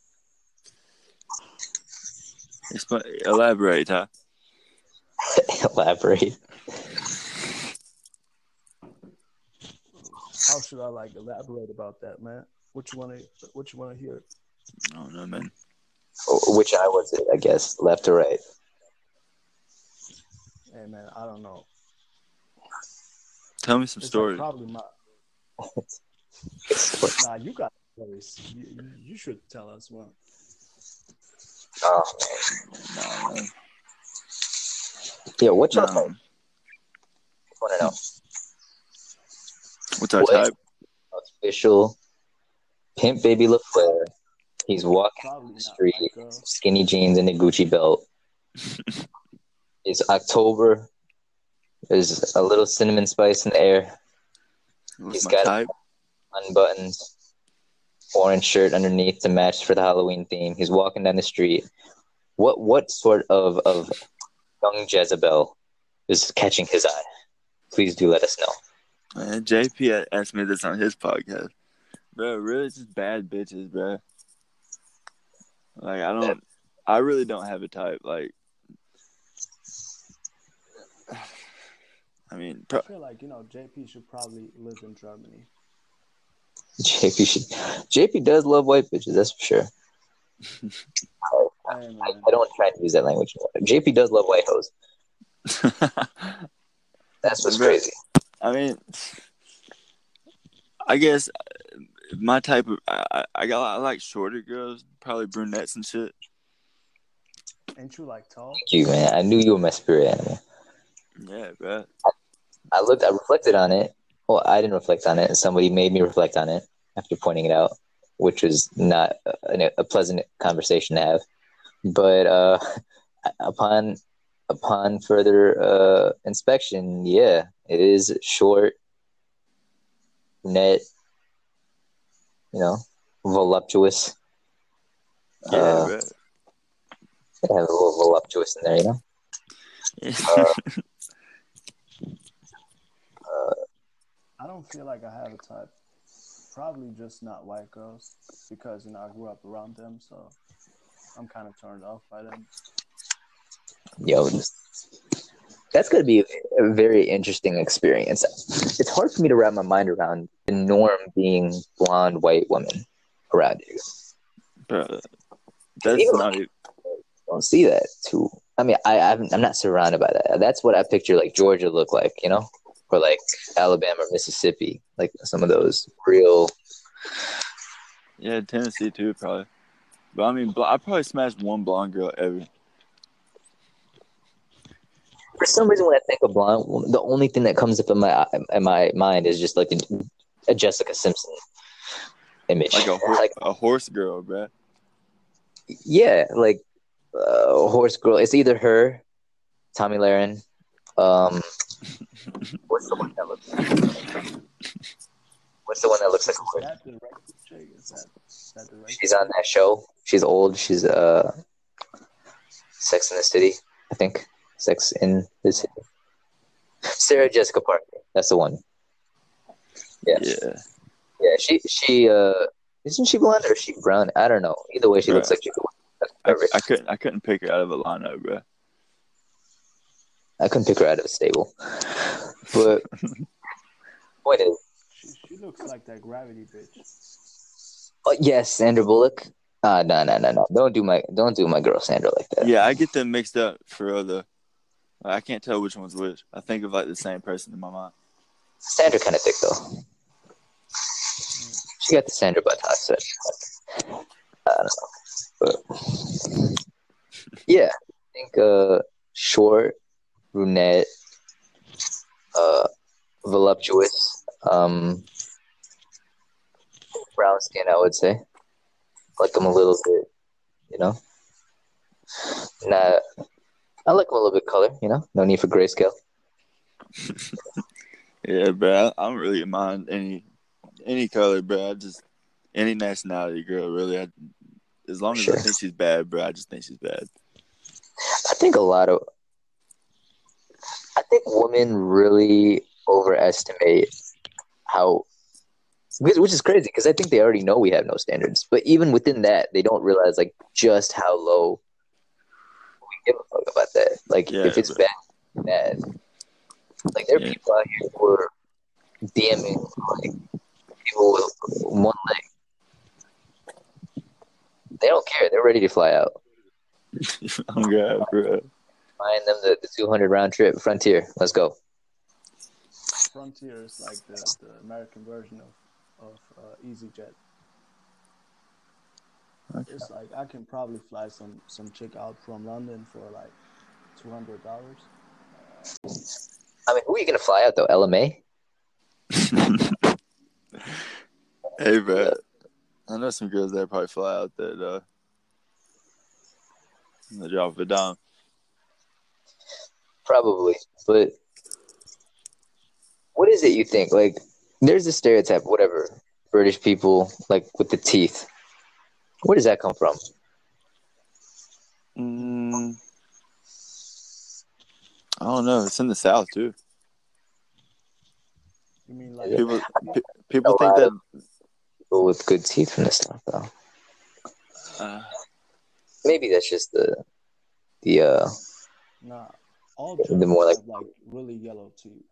Expl- elaborate, huh? Elaborate. How should I like elaborate about that, man? What you want to, what you want to hear? I don't know, man. Which eye was it? I guess left or right. Hey man, I don't know. Tell me some It's stories. like probably my. Nah, you got stories. You, you, you should tell us one. Oh Nah, man. Yeah, what y'all nah. think? Want to know? What's our What? type? Official Pimp Baby LaFleur. He's walking Probably down the not street, white girl. skinny jeans and a Gucci belt. It's October. There's a little cinnamon spice in the air. What's He's my got type? unbuttoned orange shirt underneath to match for the Halloween theme. He's walking down the street. What what sort of, of young Jezebel is catching his eye? Please do let us know. Man, J P asked me this on his podcast. Bro, really, it's just bad bitches, bro. Like, I don't, I really don't have a type. Like, I mean, pro- I feel like, you know, J P should probably live in Germany. J P should, J P does love white bitches, that's for sure. Hey, I, man. I don't try to use that language. J P does love white hoes. That's what's Bro, crazy. I mean, I guess my type of, I, I, I got, I like shorter girls, probably brunettes and shit. Ain't you like tall? Thank you, man. I knew you were my spirit animal. Yeah, bro. I looked, I reflected on it. Well, I didn't reflect on it. Somebody made me reflect on it after pointing it out, which was not a, a pleasant conversation to have. But uh, upon upon further uh, inspection, yeah, it is short, net, you know, voluptuous. Yeah, Uh, bro. it has a little voluptuous in there, you know. Uh, uh, I don't feel like I have a type. Probably just not white girls because, you know, I grew up around them, so I'm kind of turned off by them. yo, That's going to be a very interesting experience. It's hard for me to wrap my mind around the norm being blonde white women around you. Bro, that's Even not like, even. I don't see that too. I mean, I I'm, I'm not surrounded by that. That's what I picture like Georgia look like, you know, or like Alabama, or Mississippi, like some of those real. Yeah, Tennessee too, probably. But I mean, bl- I probably smashed one blonde girl ever. For some reason, when I think of blonde, the only thing that comes up in my in my mind is just like a, a Jessica Simpson image. Like a ho- Like, a horse girl, bro. yeah, like uh, horse girl. It's either her, Tommy Lahren. Um, what's the one that looks? What's the one that looks like a Is horse? that the right chick? Is that is that the right? She's on that show. She's old. She's uh, Sex in the City, I think. Sex in the City. Sarah Jessica Parker. That's the one. Yeah. Yeah, Yeah, she she uh isn't she blonde or is she brown? I don't know. Either way, she Bruh. looks like she could. I, I couldn't I couldn't pick her out of a lineup, bro. I couldn't pick her out of a stable. But point is, She she looks like that Gravity bitch. oh, yes, Sandra Bullock. Ah, no, no, no, no. Don't do my don't do my girl Sandra like that. Yeah, I get them mixed up for other. I can't tell which one's which. I think of like the same person in my mind. Sandra kind of thick though. She got the Sandra buttocks. So I don't know, but yeah, I think uh, short, brunette, uh, voluptuous, um, brown skin. I would say like them a little bit, you know. Nah, I like them a little bit color, you know. No need for grayscale. Yeah, bro. I, I don't really mind any any color, bro. I just any nationality girl, really. I, as long as Sure. I think she's bad, bro. I just think she's bad. I think a lot of, I think women really overestimate how, which which is crazy because I think they already know we have no standards. But even within that, they don't realize like just how low we give a fuck about that. Like Yeah, if it's bro. bad, bad. Like there are Yeah. people out here who are DMing like people with one leg. They don't care. They're ready to fly out. I'm good, bro. Buying them the, the two hundred round trip Frontier. Let's go. Frontier is like the, the American version of of uh, EasyJet. Okay. It's like I can probably fly some some chick out from London for like two hundred dollars. I mean, who are you gonna fly out though? L M A? Hey, bro. I know some girls that probably fly out there, though. They drop it down. Probably, but what is it you think? Like, there's a stereotype, whatever, British people like with the teeth. Where does that come from? Mm, I don't know. It's in the South, too. You mean like People pe- people A think lot that... of people with good teeth from the South, though. Uh, Maybe that's just the the uh nah? All the Germans more like have like really yellow teeth.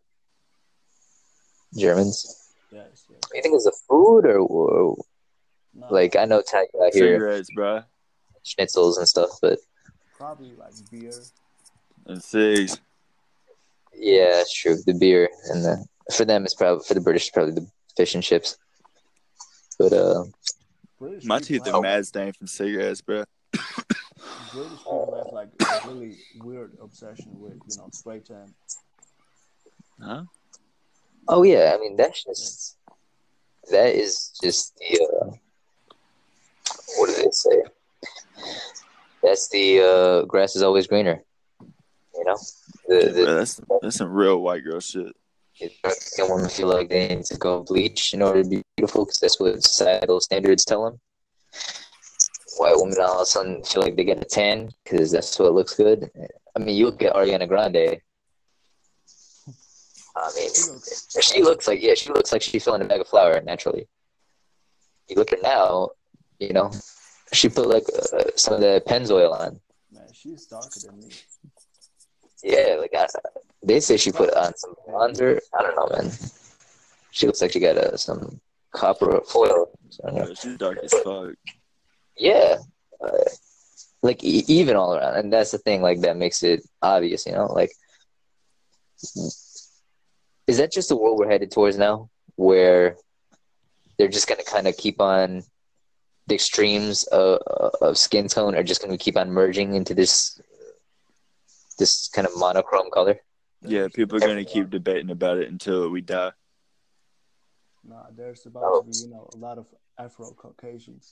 Germans. Yes, yes. You think it's the food or, or Nah, like I know Italian out here cigarettes, bro. schnitzels and stuff, but probably like beer. And cigs. yeah, that's true. The beer and the for them it's probably for the British it's probably the fish and chips. But uh, British My people teeth are have, mad stained from cigarettes, bro. British people have like a really weird obsession with you know spray tan. Huh? oh yeah, I mean that's just that is just the uh, what do they say? That's the uh, grass is always greener. You know, the Yeah, the bro, that's that's some real white girl shit. it makes someone feel like they need to go bleach in order to be beautiful because that's what societal standards tell them. White women all of a sudden feel like they get a tan because that's what looks good. I mean, you look at Ariana Grande. I mean, She looks she looks like yeah, she looks like she's filling a bag of flour naturally. You look at her now, you know, she put like uh, some of the Penn's oil on. man. She's darker than me. Yeah, like I, They say she put on some bronzer. I don't know, man. She looks like she got uh, some copper foil. Bro, she's dark as fuck. Yeah, uh, like e- even all around, and that's the thing. Like that makes it obvious, you know. Like, is that just the world we're headed towards now, where they're just gonna kind of keep on the extremes of, of skin tone are just gonna keep on merging into this this kind of monochrome color? Yeah, people are gonna keep debating about it until we die. Nah, there's about Oh. to be, you know, a lot of Afro Caucasians.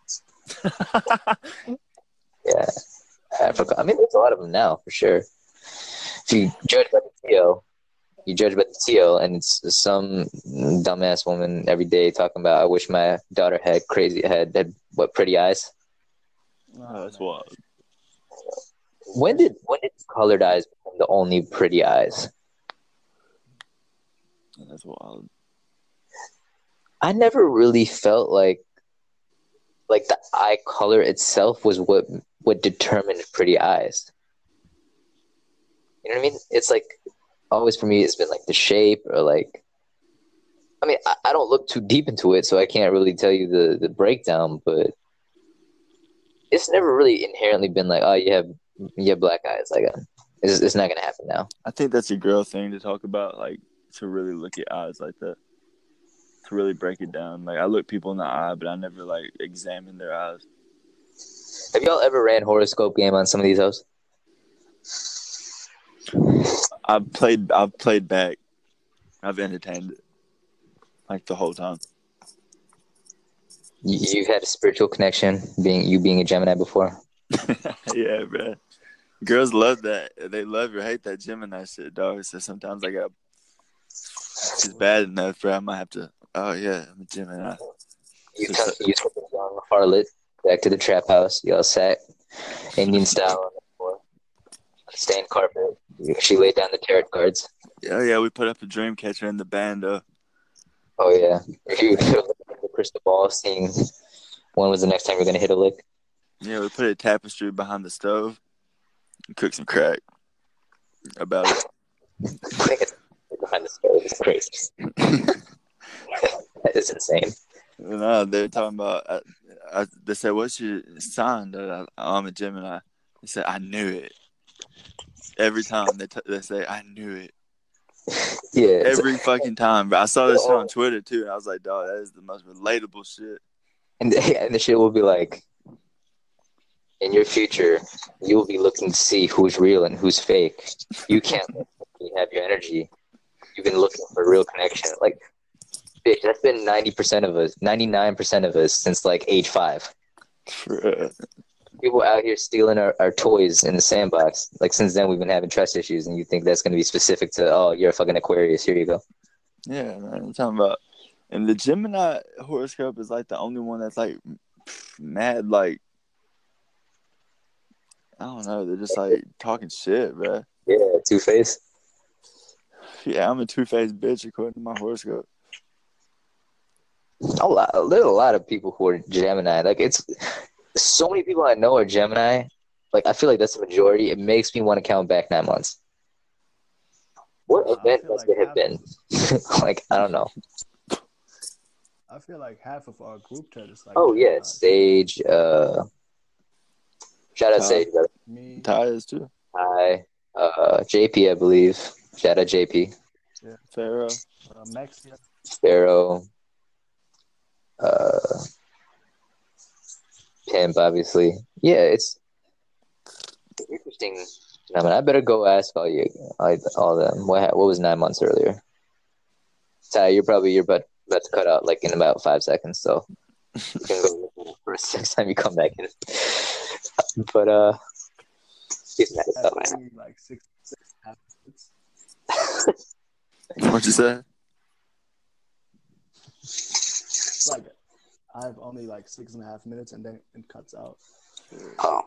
Yeah, Africa. I mean, there's a lot of them now for sure. If you judge by the T O, you judge by the T O, and it's some dumbass woman every day talking about, "I wish my daughter had crazy had had what pretty eyes." Oh, that's wild. When did when did colored eyes become the only pretty eyes? That's wild. I never really felt like like the eye color itself was what what determined pretty eyes. You know what I mean? It's like always for me it's been like the shape or like I mean I, I don't look too deep into it, so I can't really tell you the, the breakdown, but it's never really inherently been like, oh, you have you have black eyes. Like uh, it's it's not gonna happen now. I think that's a girl thing to talk about, like to really look at eyes like that. To really break it down. Like I look people in the eye, but I never like examine their eyes. Have y'all ever ran horoscope game on some of these hoes? I've played I've played back. I've entertained it. Like the whole time. You, you've had a spiritual connection, being you being a Gemini before. Yeah, bro. Girls love that. They love or hate that Gemini shit, dog. So sometimes I got it's bad enough, bro. I might have to. Oh yeah, I'm a Gemini. You So- come, you took the young harlot back to the trap house. Y'all sat Indian style on the floor, on the stained carpet. She laid down the tarot cards. Yeah, yeah. We put up a dream catcher in the band, though. Oh yeah, you looked at the crystal ball, seeing when was the next time you're gonna hit a lick. Yeah, we put a tapestry behind the stove. And cook some crack. About it. Behind the stove is crazy. That is insane. No, they're talking about. I, I, they said, "What's your sign?" That I, I'm a Gemini. They said, "I knew it." Every time they t- they say, "I knew it." Yeah, Every fucking time. But I saw this shit on Twitter too, and I was like, "Dog, that is the most relatable shit." and and the shit will be like, in your future, you'll be looking to see who's real and who's fake. You can't you have your energy. You've been looking for a real connection. Like, bitch, that's been ninety percent of us, ninety-nine percent of us since like age five. Bruh. People out here stealing our, our toys in the sandbox. Like, since then, we've been having trust issues, and you think that's going to be specific to, oh, you're a fucking Aquarius. Here you go. Yeah, man. I'm talking about. And the Gemini horoscope is like the only one that's like mad, like, I don't know. They're just like talking shit, bro. Yeah, Two-Face. Yeah, I'm a two-faced bitch according to my horoscope. A lot, there's a lot of people who are Gemini. Like, it's so many people I know are Gemini. Like, I feel like that's the majority. It makes me want to count back nine months. What I event feel must like there have been? Like, I don't know. I feel like half of our group chat is like. Oh yeah, Gemini. Sage. Uh, shout out Ty. Sage, brother. Me. Ty is too. Hi, uh, J P, I believe. Shout out J P. Yeah. Pharaoh. Uh, Maxia. Sparrow. Uh, Pimp, obviously. Yeah, it's interesting. I mean, I better go ask all you, all, all them. What what was nine months earlier? Ty, you're probably you're about about to cut out like in about five seconds, so you can go for a next time you come back in. But uh, he's mad at That's stuff. only like six, six and a half minutes. What you say? It's like I have only like six and a half minutes, and then it cuts out. Oh.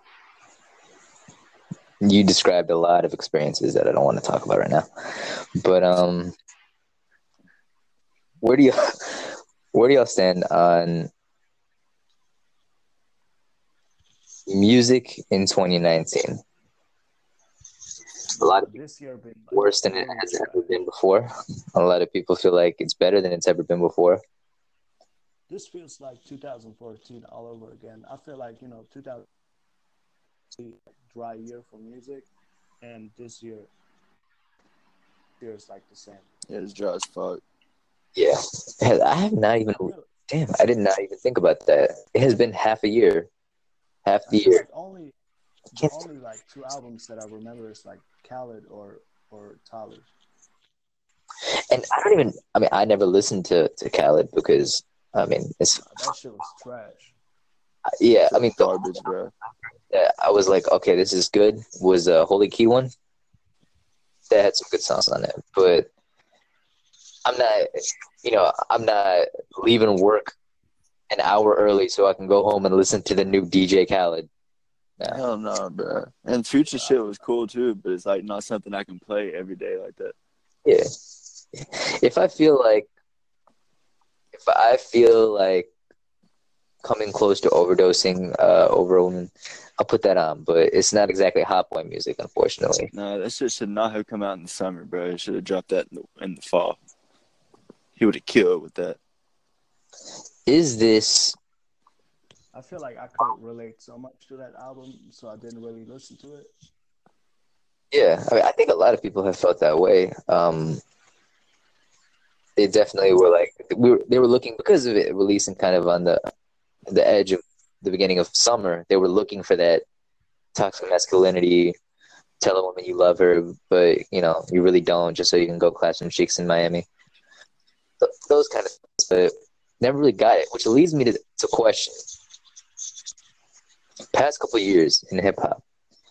You described a lot of experiences that I don't want to talk about right now. But um, where do you where do y'all stand on music in twenty nineteen? a lot of people this year been like worse than it really has trash. ever been before. A lot of people feel like it's better than it's ever been before. This feels like two thousand fourteen all over again. I feel like you know two thousand dry year for music, and this year feels like the same. Yeah, it's dry as fuck. Yeah, I have not even. I feel, Damn, I did not even think about that. It has been half a year, half I the feel year. like only the only like two albums that I remember is like Khaled or or Tyler. And I don't even. I mean, I never listened to to Khaled because I mean, it's Nah, that shit was trash. yeah. I mean, the Garbage, bro. that I was like, okay, this is good. Was a uh, Holy Key one that had some good songs on it, but I'm not, you know, I'm not leaving work an hour early so I can go home and listen to the new D J Khaled. No. Hell no, bro. And Future shit was cool too, but it's like not something I can play every day like that. Yeah, if I feel like, if I feel like coming close to overdosing uh, over a woman, I'll put that on. But it's not exactly hot boy music, unfortunately. No, that shit should not have come out in the summer, bro. It should have dropped that in the, in the fall. He would have killed with that. Is this? I feel like I could relate so much to that album, so I didn't really listen to it. Yeah, I mean, I think a lot of people have felt that way. Um, they definitely were like we were, they were looking because of it releasing kind of on the the edge of the beginning of summer. They were looking for that toxic masculinity. Tell a woman you love her, but you know you really don't, just so you can go clap some cheeks in Miami. Th- those kind of things, but never really got it. Which leads me to to question: past couple years in hip hop,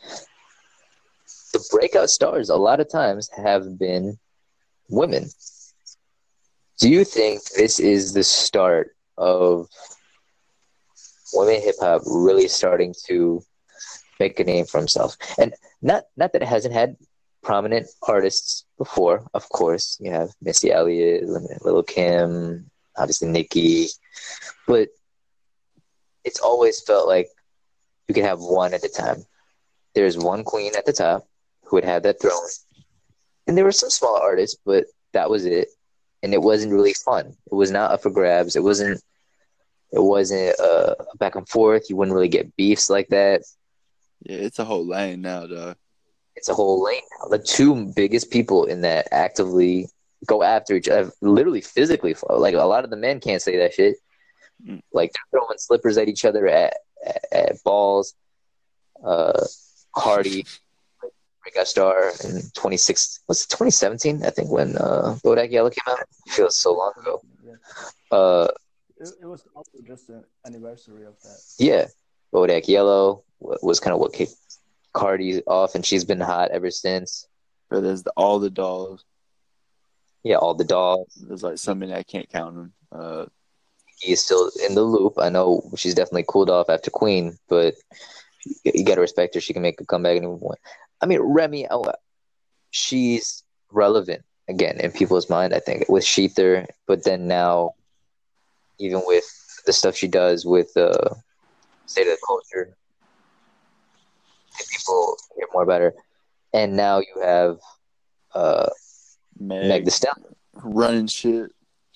the breakout stars a lot of times have been women. Do you think this is the start of women hip hop really starting to make a name for himself? And not not that it hasn't had prominent artists before. Of course, you have Missy Elliott, Lil' Kim, obviously Nicki, but it's always felt like you can have one at a time. There's one queen at the top who would have that throne, and there were some small artists, but that was it. And it wasn't really fun. It was not up for grabs. It wasn't. It wasn't uh, back and forth. You wouldn't really get beefs like that. Yeah, it's a whole lane now, dog. It's a whole lane now. The two biggest people in that actively go after each other, literally physically. Like a lot of the men can't say that shit. Mm. Like they're throwing slippers at each other at at, at balls. Uh, Cardi, breakout star in twenty-six. What's it, twenty seventeen? I think when uh, Bodak Yellow came out. It feels so long ago. Uh, it, it was also just an anniversary of that. Yeah, Bodak Yellow was kind of what kicked Cardi off, and she's been hot ever since. But there's the, all the dolls. Yeah, all the dolls. There's like so many I can't count them. Uh, He's still in the loop. I know she's definitely cooled off after Queen, but you got to respect her. She can make a comeback any point. I mean, Remy, she's relevant again in people's mind, I think, with Sheether, but then now, even with the stuff she does with uh, State of the Culture, people hear more about her. And now you have uh, Meg, Meg Thee Stallion running shit.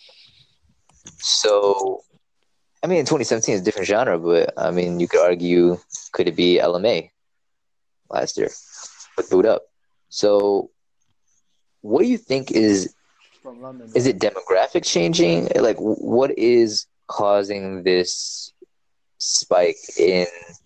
So, I mean, in twenty seventeen is a different genre, but I mean, you could argue, could it be L M A last year with Boot Up? So, what do you think is From London, is right? it demographic changing? Like, what is causing this spike in?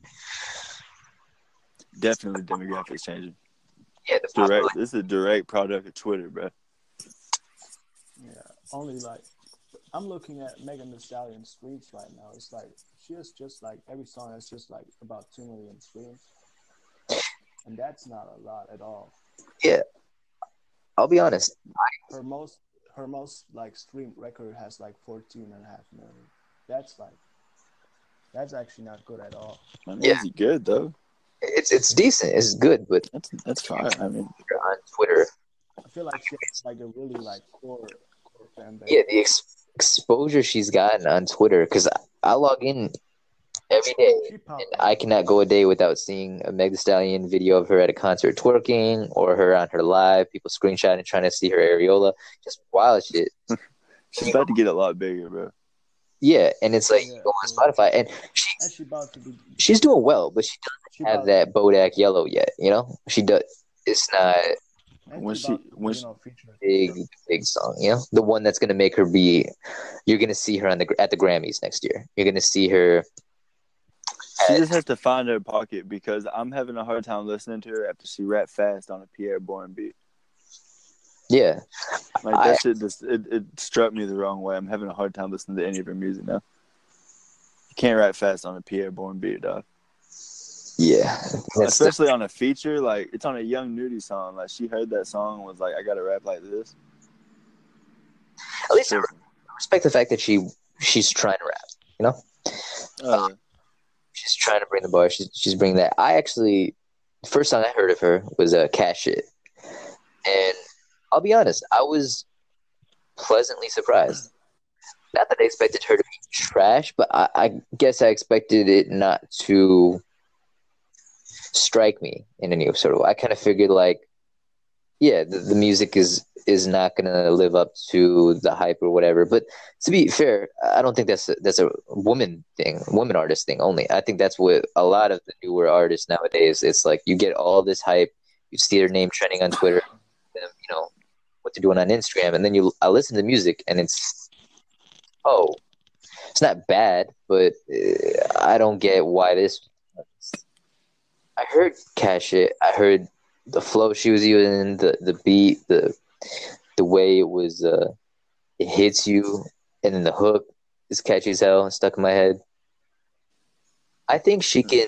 Definitely demographics changing. Yeah, the Direct. population. This is a direct product of Twitter, bro. Yeah, only like I'm looking at Megan Thee Stallion streams right now. It's like she has just like every song has just like about two million streams, and that's not a lot at all. Yeah, I'll be honest. Her most her most like stream record has like fourteen and a half million. That's like that's actually not good at all. I mean, Yeah. is he good though? It's it's decent. It's good, but That's that's fine. I mean, on Twitter, I feel like she has like a really like core core fan base. yeah, the ex- exposure she's gotten on Twitter, because I, I log in every day. She And popped I off. cannot go a day without seeing a Meg Thee Stallion video of her at a concert twerking, or her on her live, people screenshotting trying to see her areola. Just wild shit. She's about to get a lot bigger, bro. Yeah, and it's like Yeah, you go on for real. Spotify, and And she's she about to be. she's doing well, but she She doesn't have about. that Bodak yellow yet. You know, she does. It's not And When she she, about to, when you she, know, feature. big big song. You know, the one that's gonna make her be. You're gonna see her on the at the Grammys next year. You're gonna see her. she At, just has to find her pocket because I'm having a hard time listening to her after she rapped fast on a Pierre Bourne beat. yeah, Like I, that shit just it, it struck me the wrong way. I'm having a hard time listening to any of her music now. You can't rap fast on a Pierre Bourne beat, dog. yeah. That's Especially on a feature, like it's on a Young Nudie song. Like she heard that song and was like, I gotta rap like this. at least I Tripping. respect the fact that she she's trying to rap. You know, Oh, yeah. she's trying to bring the bar. She's she's bringing that. I actually, the first song I heard of her was uh, Cash Shit, and I'll be honest, I was pleasantly surprised. Not that I expected her to be trash, but I, I guess I expected it not to strike me in any sort of way. I kind of figured like, yeah, the, the music is is not gonna live up to the hype or whatever. But to be fair, I don't think that's a, that's a woman thing, woman artist thing only. I think that's what a lot of the newer artists nowadays. It's like you get all this hype, you see their name trending on Twitter, them, you know what they're doing on Instagram, and then you I listen to music and it's oh, it's not bad, but uh, I don't get why this. I heard Cash It. I heard the flow she was using, the the beat, the the way it was. Uh, it hits you, and then the hook is catchy as hell and stuck in my head. I think she can.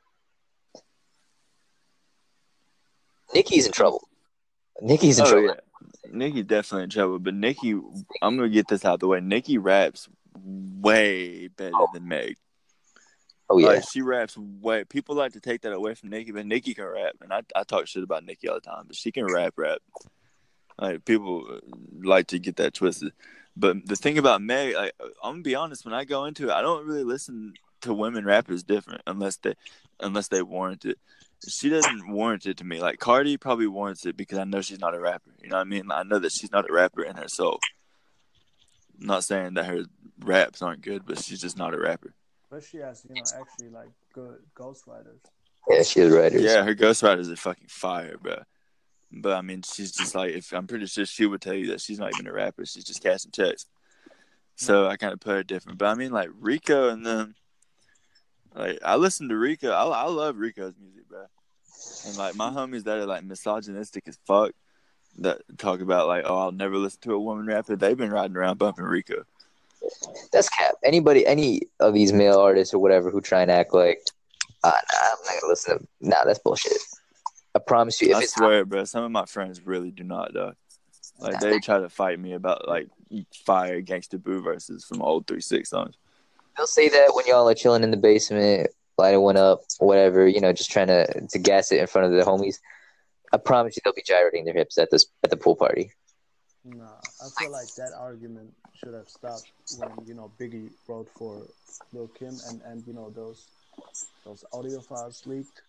Nicki's in trouble. Nicki's in Oh trouble. yeah. Nicki's definitely in trouble, but Nicki, I'm gonna get this out the way. Nicki raps way better than Meg. Oh yeah, Like she raps way. People like to take that away from Nicki, but Nicki can rap, and I I talk shit about Nicki all the time, but she can rap, rap. Like people like to get that twisted. But the thing about Meg, like I'm gonna be honest, when I go into it, I don't really listen to women rappers different unless they unless they warrant it. She doesn't warrant it to me. Like Cardi probably warrants it because I know she's not a rapper. You know what I mean? I know that she's not a rapper in her soul. I'm not saying that her raps aren't good, but she's just not a rapper. But she has, you know, actually like good ghostwriters. yeah, she has writers. Yeah, her ghostwriters are fucking fire, bro. But I mean, she's just like, if I'm pretty sure she would tell you that she's not even a rapper. She's just cashing checks. So I kind of put her different. But I mean, like Rico and them, like I listen to Rico. I, I love Rico's music, bro. And like my homies that are like misogynistic as fuck, that talk about like, oh, I'll never listen to a woman rapper. They've been riding around bumping Rico. That's cap. Anybody, any of these male artists or whatever who try and act like, uh, nah, I'm not gonna listen to. Nah, that's bullshit. I promise you, if I it's swear, bro. Some of my friends really do not, though. Like they try to fight me about like fire Gangsta Boo verses from old three six songs. they'll say that when y'all are chilling in the basement, lighting one up, whatever, you know, just trying to to gas it in front of the homies. I promise you, they'll be gyrating their hips at this at the pool party. Nah, I feel like that argument should have stopped when, you know, Biggie wrote for Lil Kim and, and you know those those audio files leaked.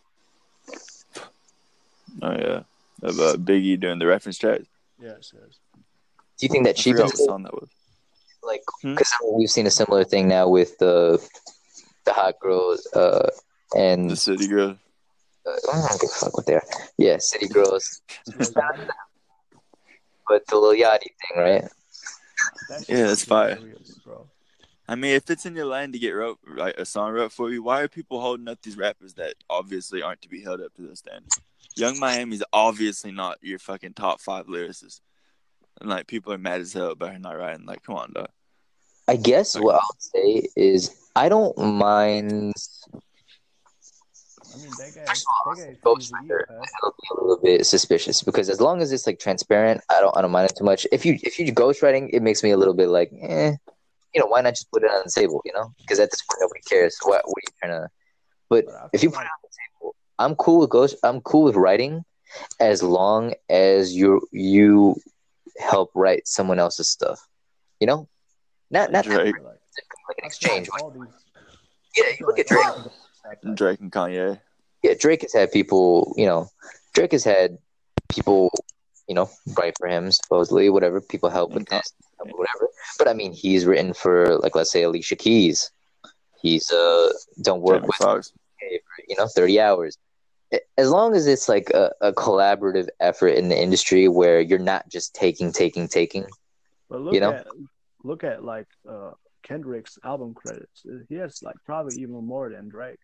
Oh yeah, about Biggie doing the reference track. Yes, yes. Do you think that I she forgot been what song that was. like? Hmm? Because we've seen a similar thing now with the the hot girls uh, and The City Girl. uh, I don't give a fuck what they are. Yeah, city girls, Lil Yachty, but the Lil Yachty thing, right? that shit Yeah, is that's fire. hilarious, bro. I mean, if it's in your line to get wrote, like a song wrote for you, why are people holding up these rappers that obviously aren't to be held up to those standards? Young Miami's obviously not your fucking top five lyricist, and like people are mad as hell about her not writing. Like, come on, dog. I guess Like, what I would say is I don't mind. I mean, they gave First of all, they gave Ghost Eazy-E Rider, a pass. it'll be a little bit suspicious because as long as it's like transparent, I don't I don't mind it too much. If you if you ghostwriting, it makes me a little bit like, eh, you know, why not just put it on the table, you know? Because at this point, nobody cares. What what are you trying to? But But I if you feel put like it on the table, I'm cool with ghost. I'm cool with writing, as long as you you help write someone else's stuff. You know, not not that Drake. like like an I feel exchange. like all these Yeah, I you feel look like at Drake. all of them have that. Drake and Kanye. Yeah, Drake has had people. You know, Drake has had people. You know, write for him supposedly. Whatever, people help with And Con- this, help with whatever. But I mean, he's written for like let's say Alicia Keys. He's uh don't work Jamie with Foxx. you know thirty hours. As long as it's like a, a collaborative effort in the industry where you're not just taking, taking, taking. But You look know, at look at like uh, Kendrick's album credits. He has like probably even more than Drake.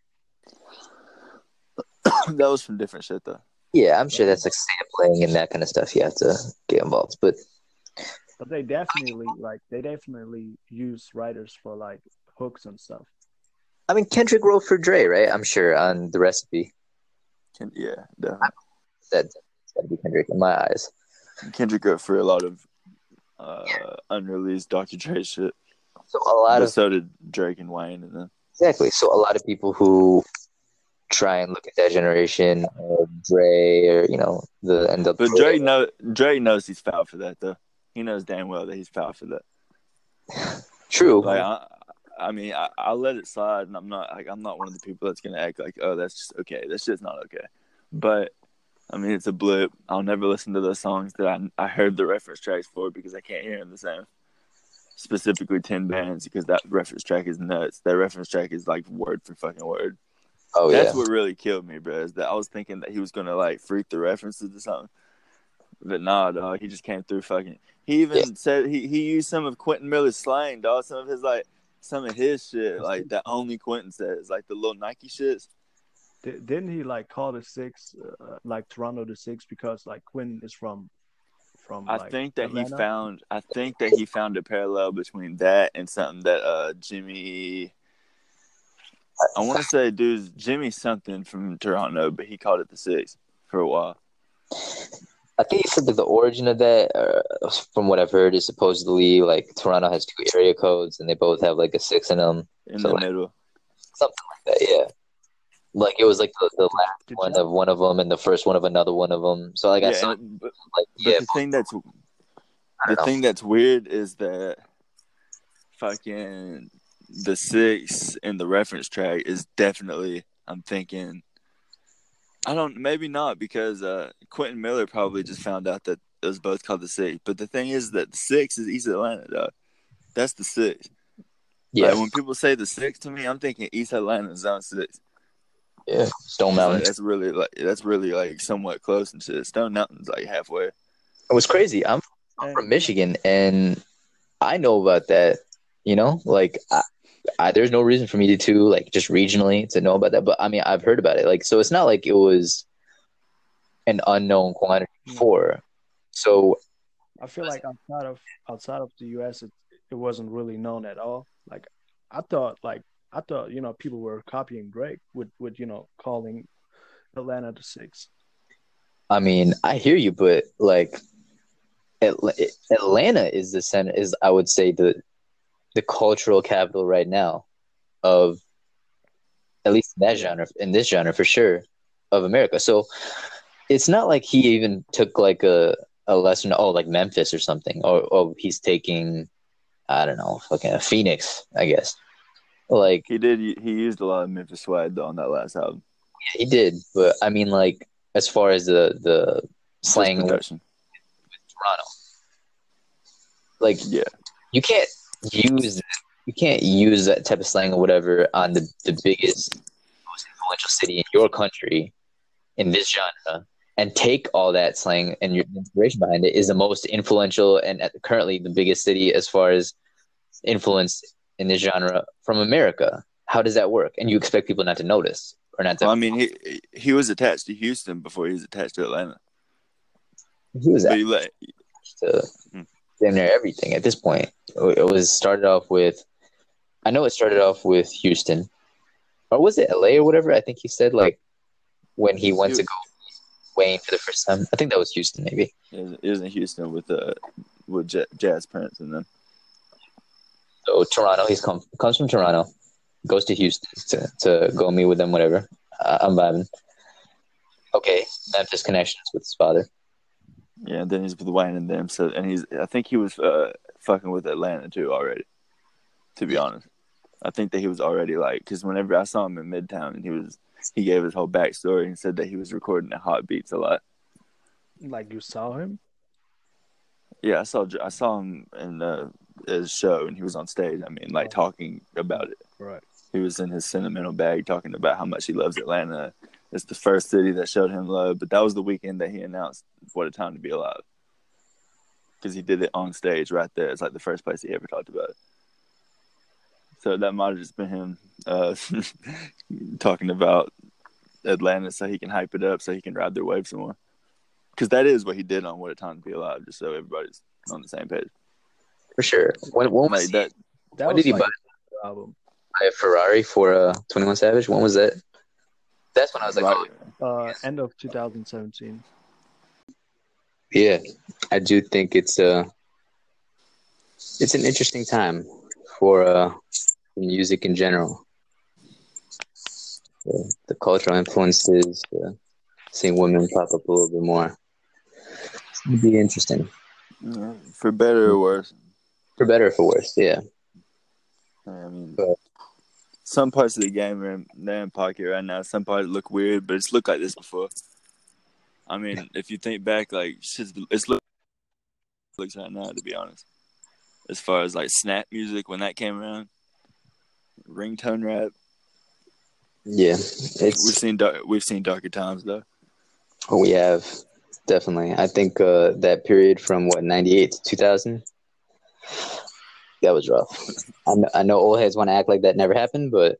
That was from different shit though. yeah, I'm sure that's like sampling and that kind of stuff. You have to get involved, but But they definitely like they definitely use writers for like hooks and stuff. I mean, Kendrick wrote for Dre, right? I'm sure on the recipe. Ken- yeah, definitely. That's gotta be Kendrick in my eyes. Kendrick wrote for a lot of uh, unreleased Doctor Dre shit. So a lot But of so did Drake and Wayne, and then exactly. So a lot of people who try and look at that generation, or Dre, or you know, the end up. but Drake know Drake knows he's foul for that though. He knows damn well that he's foul for that. True. Like I, I mean, I, I'll let it slide, and I'm not like I'm not one of the people that's gonna act like, oh, that's just okay. That's just not okay. But I mean, it's a blip. I'll never listen to those songs that I I heard the reference tracks for because I can't hear them the same. Specifically, ten bands because that reference track is nuts. That reference track is like word for fucking word. Oh That's yeah. what really killed me, bro. Is that I was thinking that he was gonna like freak the references to something, but nah, dog. He just came through fucking. He even Yeah. said he, he used some of Quentin Miller's slang, dog. Some of his like some of his shit, like that only Quentin says, like the little Nike shits. D- didn't he like call the six uh, like Toronto the six because like Quinn is from from I like think that he Atlanta? found. I think that he found a parallel between that and something that uh Jimmy. I want to say, dude's Jimmy something from Toronto, but he called it the six for a while. I think he said that the origin of that, uh, from what I've heard, is supposedly like Toronto has two area codes and they both have like a six in them. In so the like, middle. something like that, yeah. Like it was like the, the last Did one you- of one of them and the first one of another one of them. So like I Yeah, saw, and, but, like but yeah, the thing that's I the don't know. thing that's weird is that fucking the six in the reference track is definitely. I'm thinking. I don't. Maybe not because uh, Quentin Miller probably just found out that it was both called the six. But the thing is that the six is East Atlanta, dog. That's the six. Yeah, Like when people say the six to me, I'm thinking East Atlanta Zone Six. yeah, Stone It's Mountain. like that's really like that's really like somewhat close and shit. Stone Mountain's like halfway. It was crazy. I'm, I'm And from Michigan and I know about that. You know, like I, I, there's no reason for me to, to like just regionally to know about that. But I mean, I've heard about it. Like, so it's not like it was an unknown quantity before. So I feel like outside of outside of the U S, it it wasn't really known at all. Like I thought, like I thought, you know, people were copying Drake with with you know calling Atlanta the six. I mean, I hear you, but like Atl- Atlanta is the center. Is I would say the the cultural capital right now of at least in that Yeah. genre, in this genre for sure, of America. So it's not like he even took like a a lesson. Oh, like Memphis or something, or oh, he's taking I don't know, fucking Phoenix, I guess. Like He did. He used a lot of Memphis swag though on that last album. yeah, he did, but I mean, like as far as the the Just slang with production. Toronto, like Yeah. you can't use you can't use that type of slang or whatever on the, the biggest, most influential city in your country in this genre and take all that slang and your inspiration behind it is the most influential and at, currently the biggest city as far as influence in this genre from America. How does that work? And you expect people not to notice or not to? Well, I mean, he he was attached to Houston before he was attached to Atlanta. He was But he let, to damn near everything at this point. It was started off with. I know it started off with Houston, or was it L A or whatever? I think he said like when he went He to was- go Wayne for the first time. I think that was Houston, maybe. it was in Houston with uh with J- Jazz Prince and then So Toronto, he's come comes from Toronto, goes to Houston to, to go meet with them, whatever. Uh, I'm vibing. Okay, Memphis connections with his father. yeah, and then he's with Wayne and them. So and he's I think he was uh fucking with Atlanta too already. To be honest, I think that he was already like, because whenever I saw him in Midtown, and he was he gave his whole backstory and said that he was recording at Hot Beats a lot. Like you saw him? Yeah, I saw I saw him in uh, his show, and he was on stage. I mean, like talking about it. Right. He was in his sentimental bag, talking about how much he loves Atlanta. It's the first city that showed him love. But that was the weekend that he announced "What a Time to Be Alive," because he did it on stage right there. It's like the first place he ever talked about it. So that might have just been him uh, talking about Atlanta so he can hype it up, so he can ride their wave some more. Because that is what he did on "What a Time to Be Alive," just so everybody's on the same page. For sure. When, when, Like was that, That when was did he like buy the album. a Ferrari for uh, twenty-one Savage? When was that? That's when I was like, right? oh, Uh, end of two thousand seventeen. yeah. I do think it's uh, it's an interesting time for uh, music in general. The, the cultural influences, uh, seeing women pop up a little bit more. It's going to be interesting. Yeah, for better or worse. For better or for worse, yeah. I mean, But, some parts of the game are in, they're in pocket right now. Some parts look weird, but it's looked like this before. I mean, if you think back, like shit's, it's look looks right now, to be honest. As far as like snap music when that came around, ringtone rap. yeah, We've it's seen dark, we've seen darker times though. we have definitely. I think uh, that period from what ninety-eight to two thousand, that was rough. I know, I know old heads want to act like that never happened, but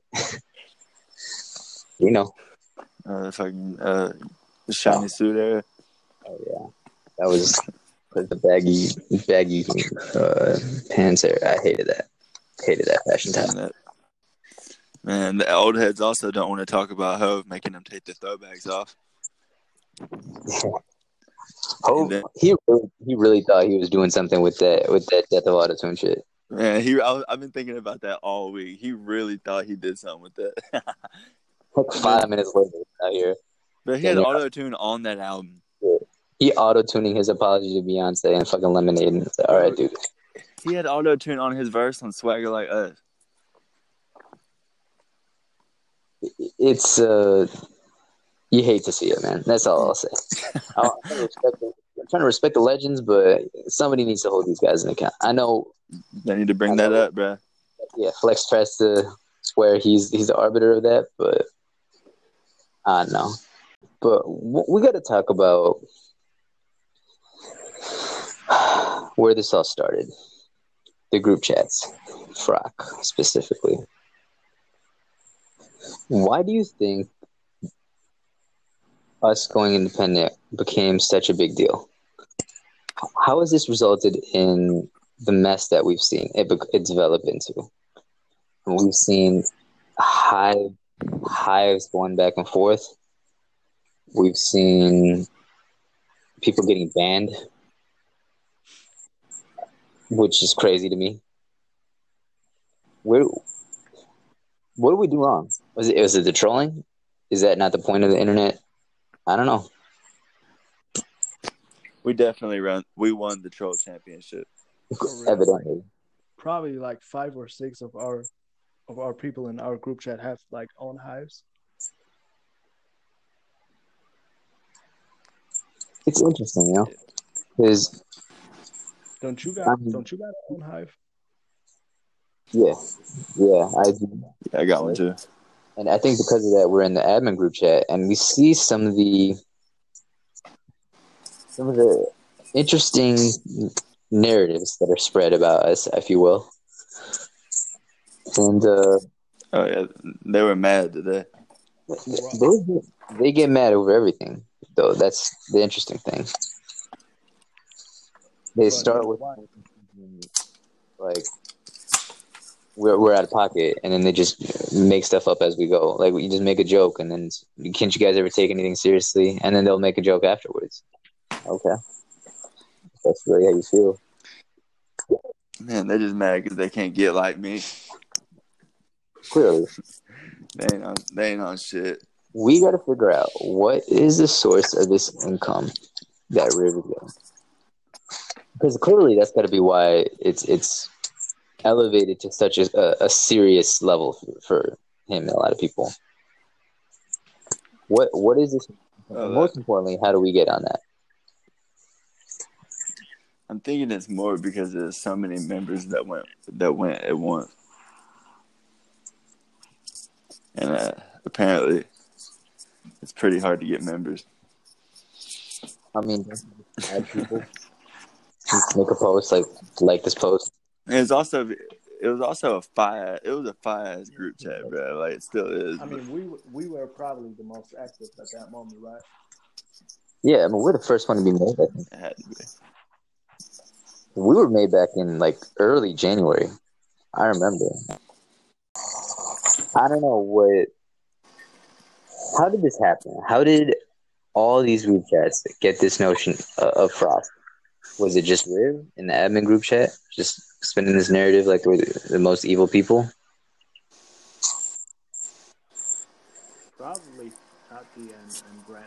you know, Uh, fucking uh, the shiny oh, suit era. oh yeah, that was the baggy, baggy uh, pants era. I hated that. Hated that fashion Man, time. that, man, the old heads also don't want to talk about Hove making them take the throwbacks off. Hope then, he really, he really thought he was doing something with that with that Death of Autotune shit. man, he I, I've been thinking about that all week. He really thought he did something with that. Like five minutes later, out here. But he had auto tune on that album. He auto tuning his apology to Beyonce and fucking Lemonade. And said, all right, dude. He had auto tune on his verse on Swagger Like Us. It's uh, you hate to see it, man. That's all I'll say. I'm trying, to respect the, I'm trying to respect the legends, but somebody needs to hold these guys in account. I know they need to bring that up, bro. Yeah, Flex tries to swear he's he's the arbiter of that, but I don't know. But we got to talk about where this all started. The group chats, Frock specifically. Why do you think us going independent became such a big deal? How has this resulted in the mess that we've seen it, it develop into? We've seen hive, hives going back and forth. We've seen people getting banned, which is crazy to me. Where, what did we do wrong? Was it was it the trolling? Is that not the point of the internet? I don't know. We definitely run. We won the troll championship. Evidently, probably like five or six of our of our people in our group chat have like own hives. It's interesting, you know, because don't you got um, don't you got own hive? Yeah, yeah, I do. Yeah, I got one too. And I think because of that, we're in the admin group chat, and we see some of the some of the interesting narratives that are spread about us, if you will. And uh, oh yeah, they were mad today. They, they get mad over everything, though. That's the interesting thing. They start with like we're we're out of pocket, and then they just make stuff up as we go. Like you just make a joke, and then can't you guys ever take anything seriously? And then they'll make a joke afterwards. Okay, that's really how you feel. Man, they're just mad because they can't get like me. Clearly, they ain't on. They ain't on shit. We got to figure out what is the source of this income that we're getting. Because clearly that's got to be why it's it's elevated to such a, a, a serious level for, for him and a lot of people. What what is this? Oh, And that, most importantly, how do we get on that? I'm thinking it's more because there's so many members that went that went at once, and uh, apparently it's pretty hard to get members. I mean, add people, just make a post like like this post. And it's also it was also a fire. It was a fire ass group chat, bro. Like it still is. I mean, we we were probably the most active at that moment, right? Yeah, I mean, we're the first one to be made. I think It had to be. we were made back in like early January. I remember. I don't know what. How did this happen? How did all these group chats get this notion uh, of Frost? Was it just Riv in the admin group chat, just spinning this narrative like we're the, the most evil people? Probably Tati and, and Brent.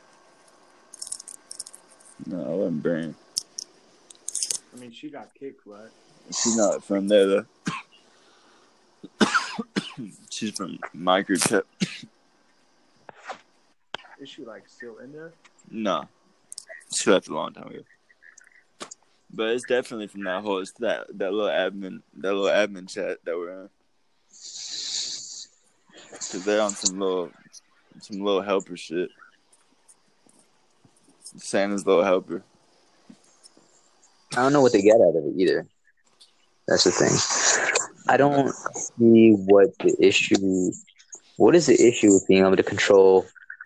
No, I wasn't Brain. I mean, she got kicked, right? She's not from there though. She's from my group chat. Is she like still in there? No, she left a long time ago. But it's definitely from that whole it's that that little admin that little admin chat that we're in. Cause they're on some little some little helper shit. Santa's little helper. I don't know what they get out of it either. That's the thing. I don't see what the issue. What is the issue with being able to control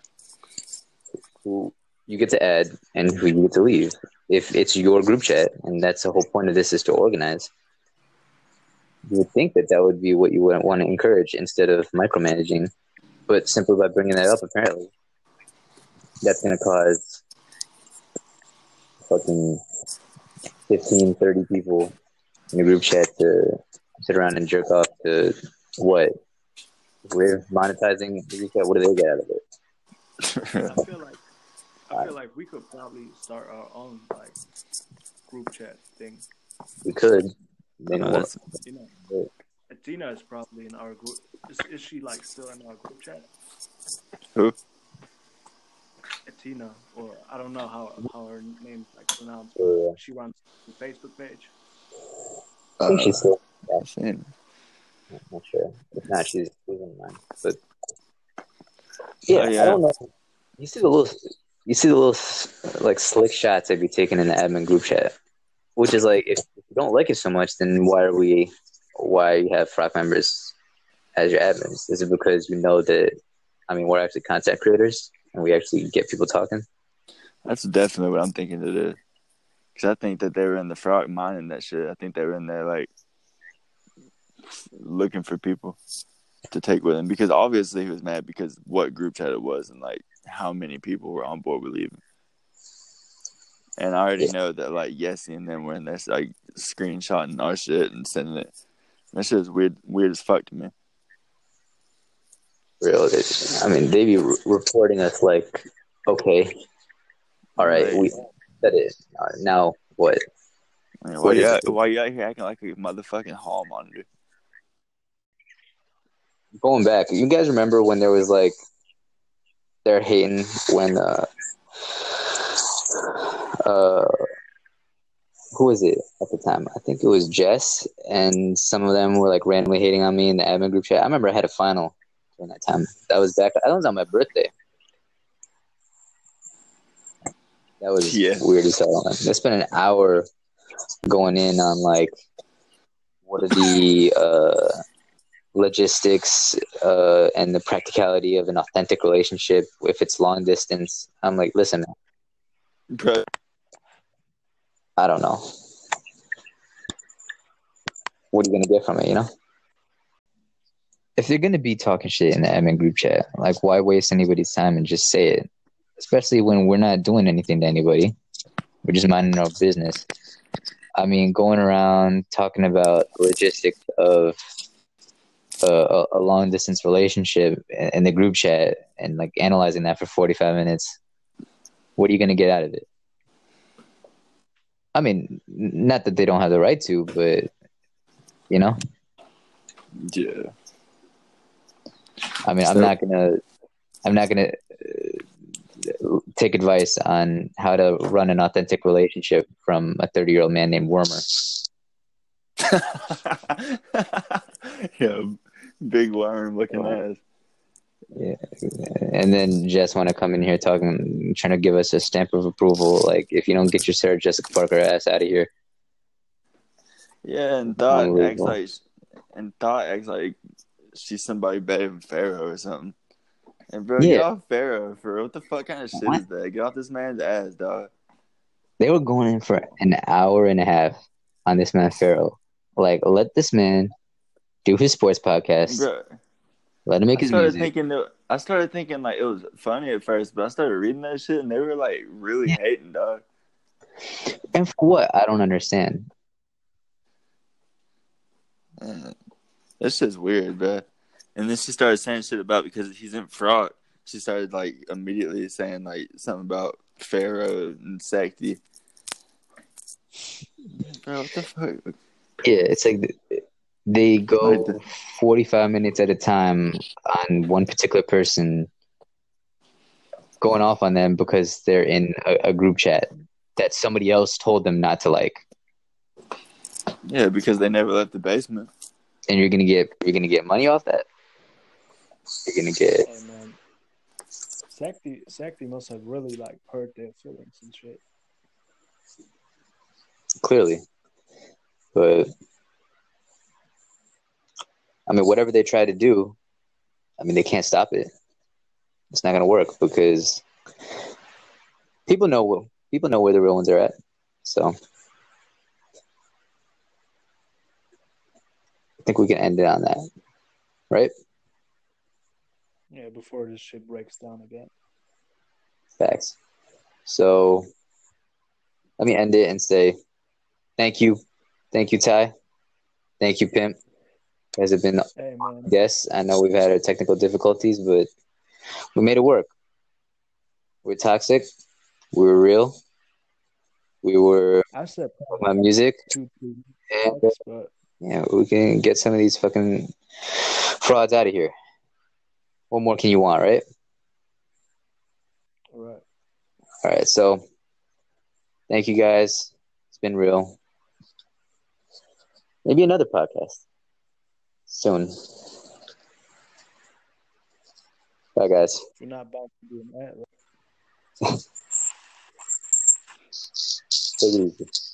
who you get to add and who you get to leave? If it's your group chat, and that's the whole point of this is to organize, you would think that that would be what you would want to encourage instead of micromanaging. But simply by bringing that up, apparently, that's going to cause fucking fifteen, thirty people in a group chat to sit around and jerk off to what? We're monetizing the group chat. What do they get out of it? I feel like I feel like we could probably start our own like group chat thing. We could. They No, don't that's- You know, Athena is probably in our group. Is, is she like still in our group chat? Who? Athena, or I don't know how how her name's like pronounced. Yeah. But she runs the Facebook page. I think she's still. Yeah, Shane. I'm not sure. If not, she's losing mine. But yeah, Oh, yeah. I don't know. You see the little, you see the little like slick shots I'd be taking in the admin group chat, which is like if, if you don't like it so much, then why are we? Why you have Frog members as your admins? Is it because you know that? I mean, we're actually content creators and we actually get people talking. That's definitely what I'm thinking it is. Because I think that they were in the frog mining that shit. I think they were in there, like, looking for people to take with him. Because obviously he was mad because what group chat it was and, like, how many people were on board with leaving. And I already Yeah. know that, like, Yessie and them were in there, like, screenshotting our shit and sending it. That shit is weird, weird as fuck to me. Real, it, I mean, they be re- reporting us like, okay, all right, Right. we said it. Uh, now what? I mean, why, What you is out, it? why you out here acting like a motherfucking hall monitor? Going back, you guys remember when there was like they're hating when uh uh who was it at the time? I think it was Jess, and some of them were like randomly hating on me in the admin group chat. I remember I had a final during that time. That was back. That was on my birthday. That was Yeah. weird as hell. I spent an hour going in on like what are the uh, logistics uh, and the practicality of an authentic relationship if it's long distance. I'm like, listen, Bro. I don't know. What are you gonna get from it, you know? If they're gonna be talking shit in the admin group chat, like why waste anybody's time and just say it? Especially when we're not doing anything to anybody. We're just minding our business. I mean, going around talking about logistics of uh, a, a long distance relationship in the group chat and like analyzing that for forty-five minutes. What are you gonna get out of it? I mean, not that they don't have the right to, but You know, Yeah. I mean, I'm So not gonna, I'm not gonna uh, take advice on how to run an authentic relationship from a thirty year old man named Wormer. yeah, big worm looking ass. Yeah, and then Jess want to come in here talking, trying to give us a stamp of approval. Like, if you don't get your Sarah Jessica Parker ass out of here, Yeah, and thought acts unbelievable. like and thought acts like she's somebody better than Pharaoh or something. And bro, get Yeah, off Pharaoh, bro. What the fuck kind of shit what? is that? Get off this man's ass, dog. They were going in for an hour and a half on this man Pharaoh. Like, let this man do his sports podcast. Bro, Let him make I his started music. thinking that I started thinking like it was funny at first, but I started reading that shit and they were like really Yeah. hating, dog. And for what? I don't understand. Man, that shit's weird, bro. And then she started saying shit about because he's in fraud. She started like immediately saying like something about Pharaoh and Sekti. Bro, what the fuck? Yeah, it's like they Like the, go forty-five minutes at a time on one particular person, going off on them because they're in a, a group chat that somebody else told them not to like. yeah, because they never left the basement. And you're gonna get you're gonna get money off that. You're gonna get Hey man, Sakti Sakti must have really like hurt their feelings and shit. clearly, but I mean, whatever they try to do, I mean, they can't stop it. It's not gonna work because people know people know where the real ones are at. So I think we can end it on that, right? Yeah, before this shit breaks down again. Facts. So let me end it and say thank you, thank you, Ty, thank you, Pimp. You guys have been Hey man, guests. I know we've had our technical difficulties, but we made it work. We're toxic. We were real. We were I said talking probably about like music, two, three and uh, bucks, but yeah, we can get some of these fucking frauds out of here. What more can you want, right? all right. All right. So thank you guys. It's been real. Maybe another podcast soon. Bye, guys. You're not about to do that. Take it easy.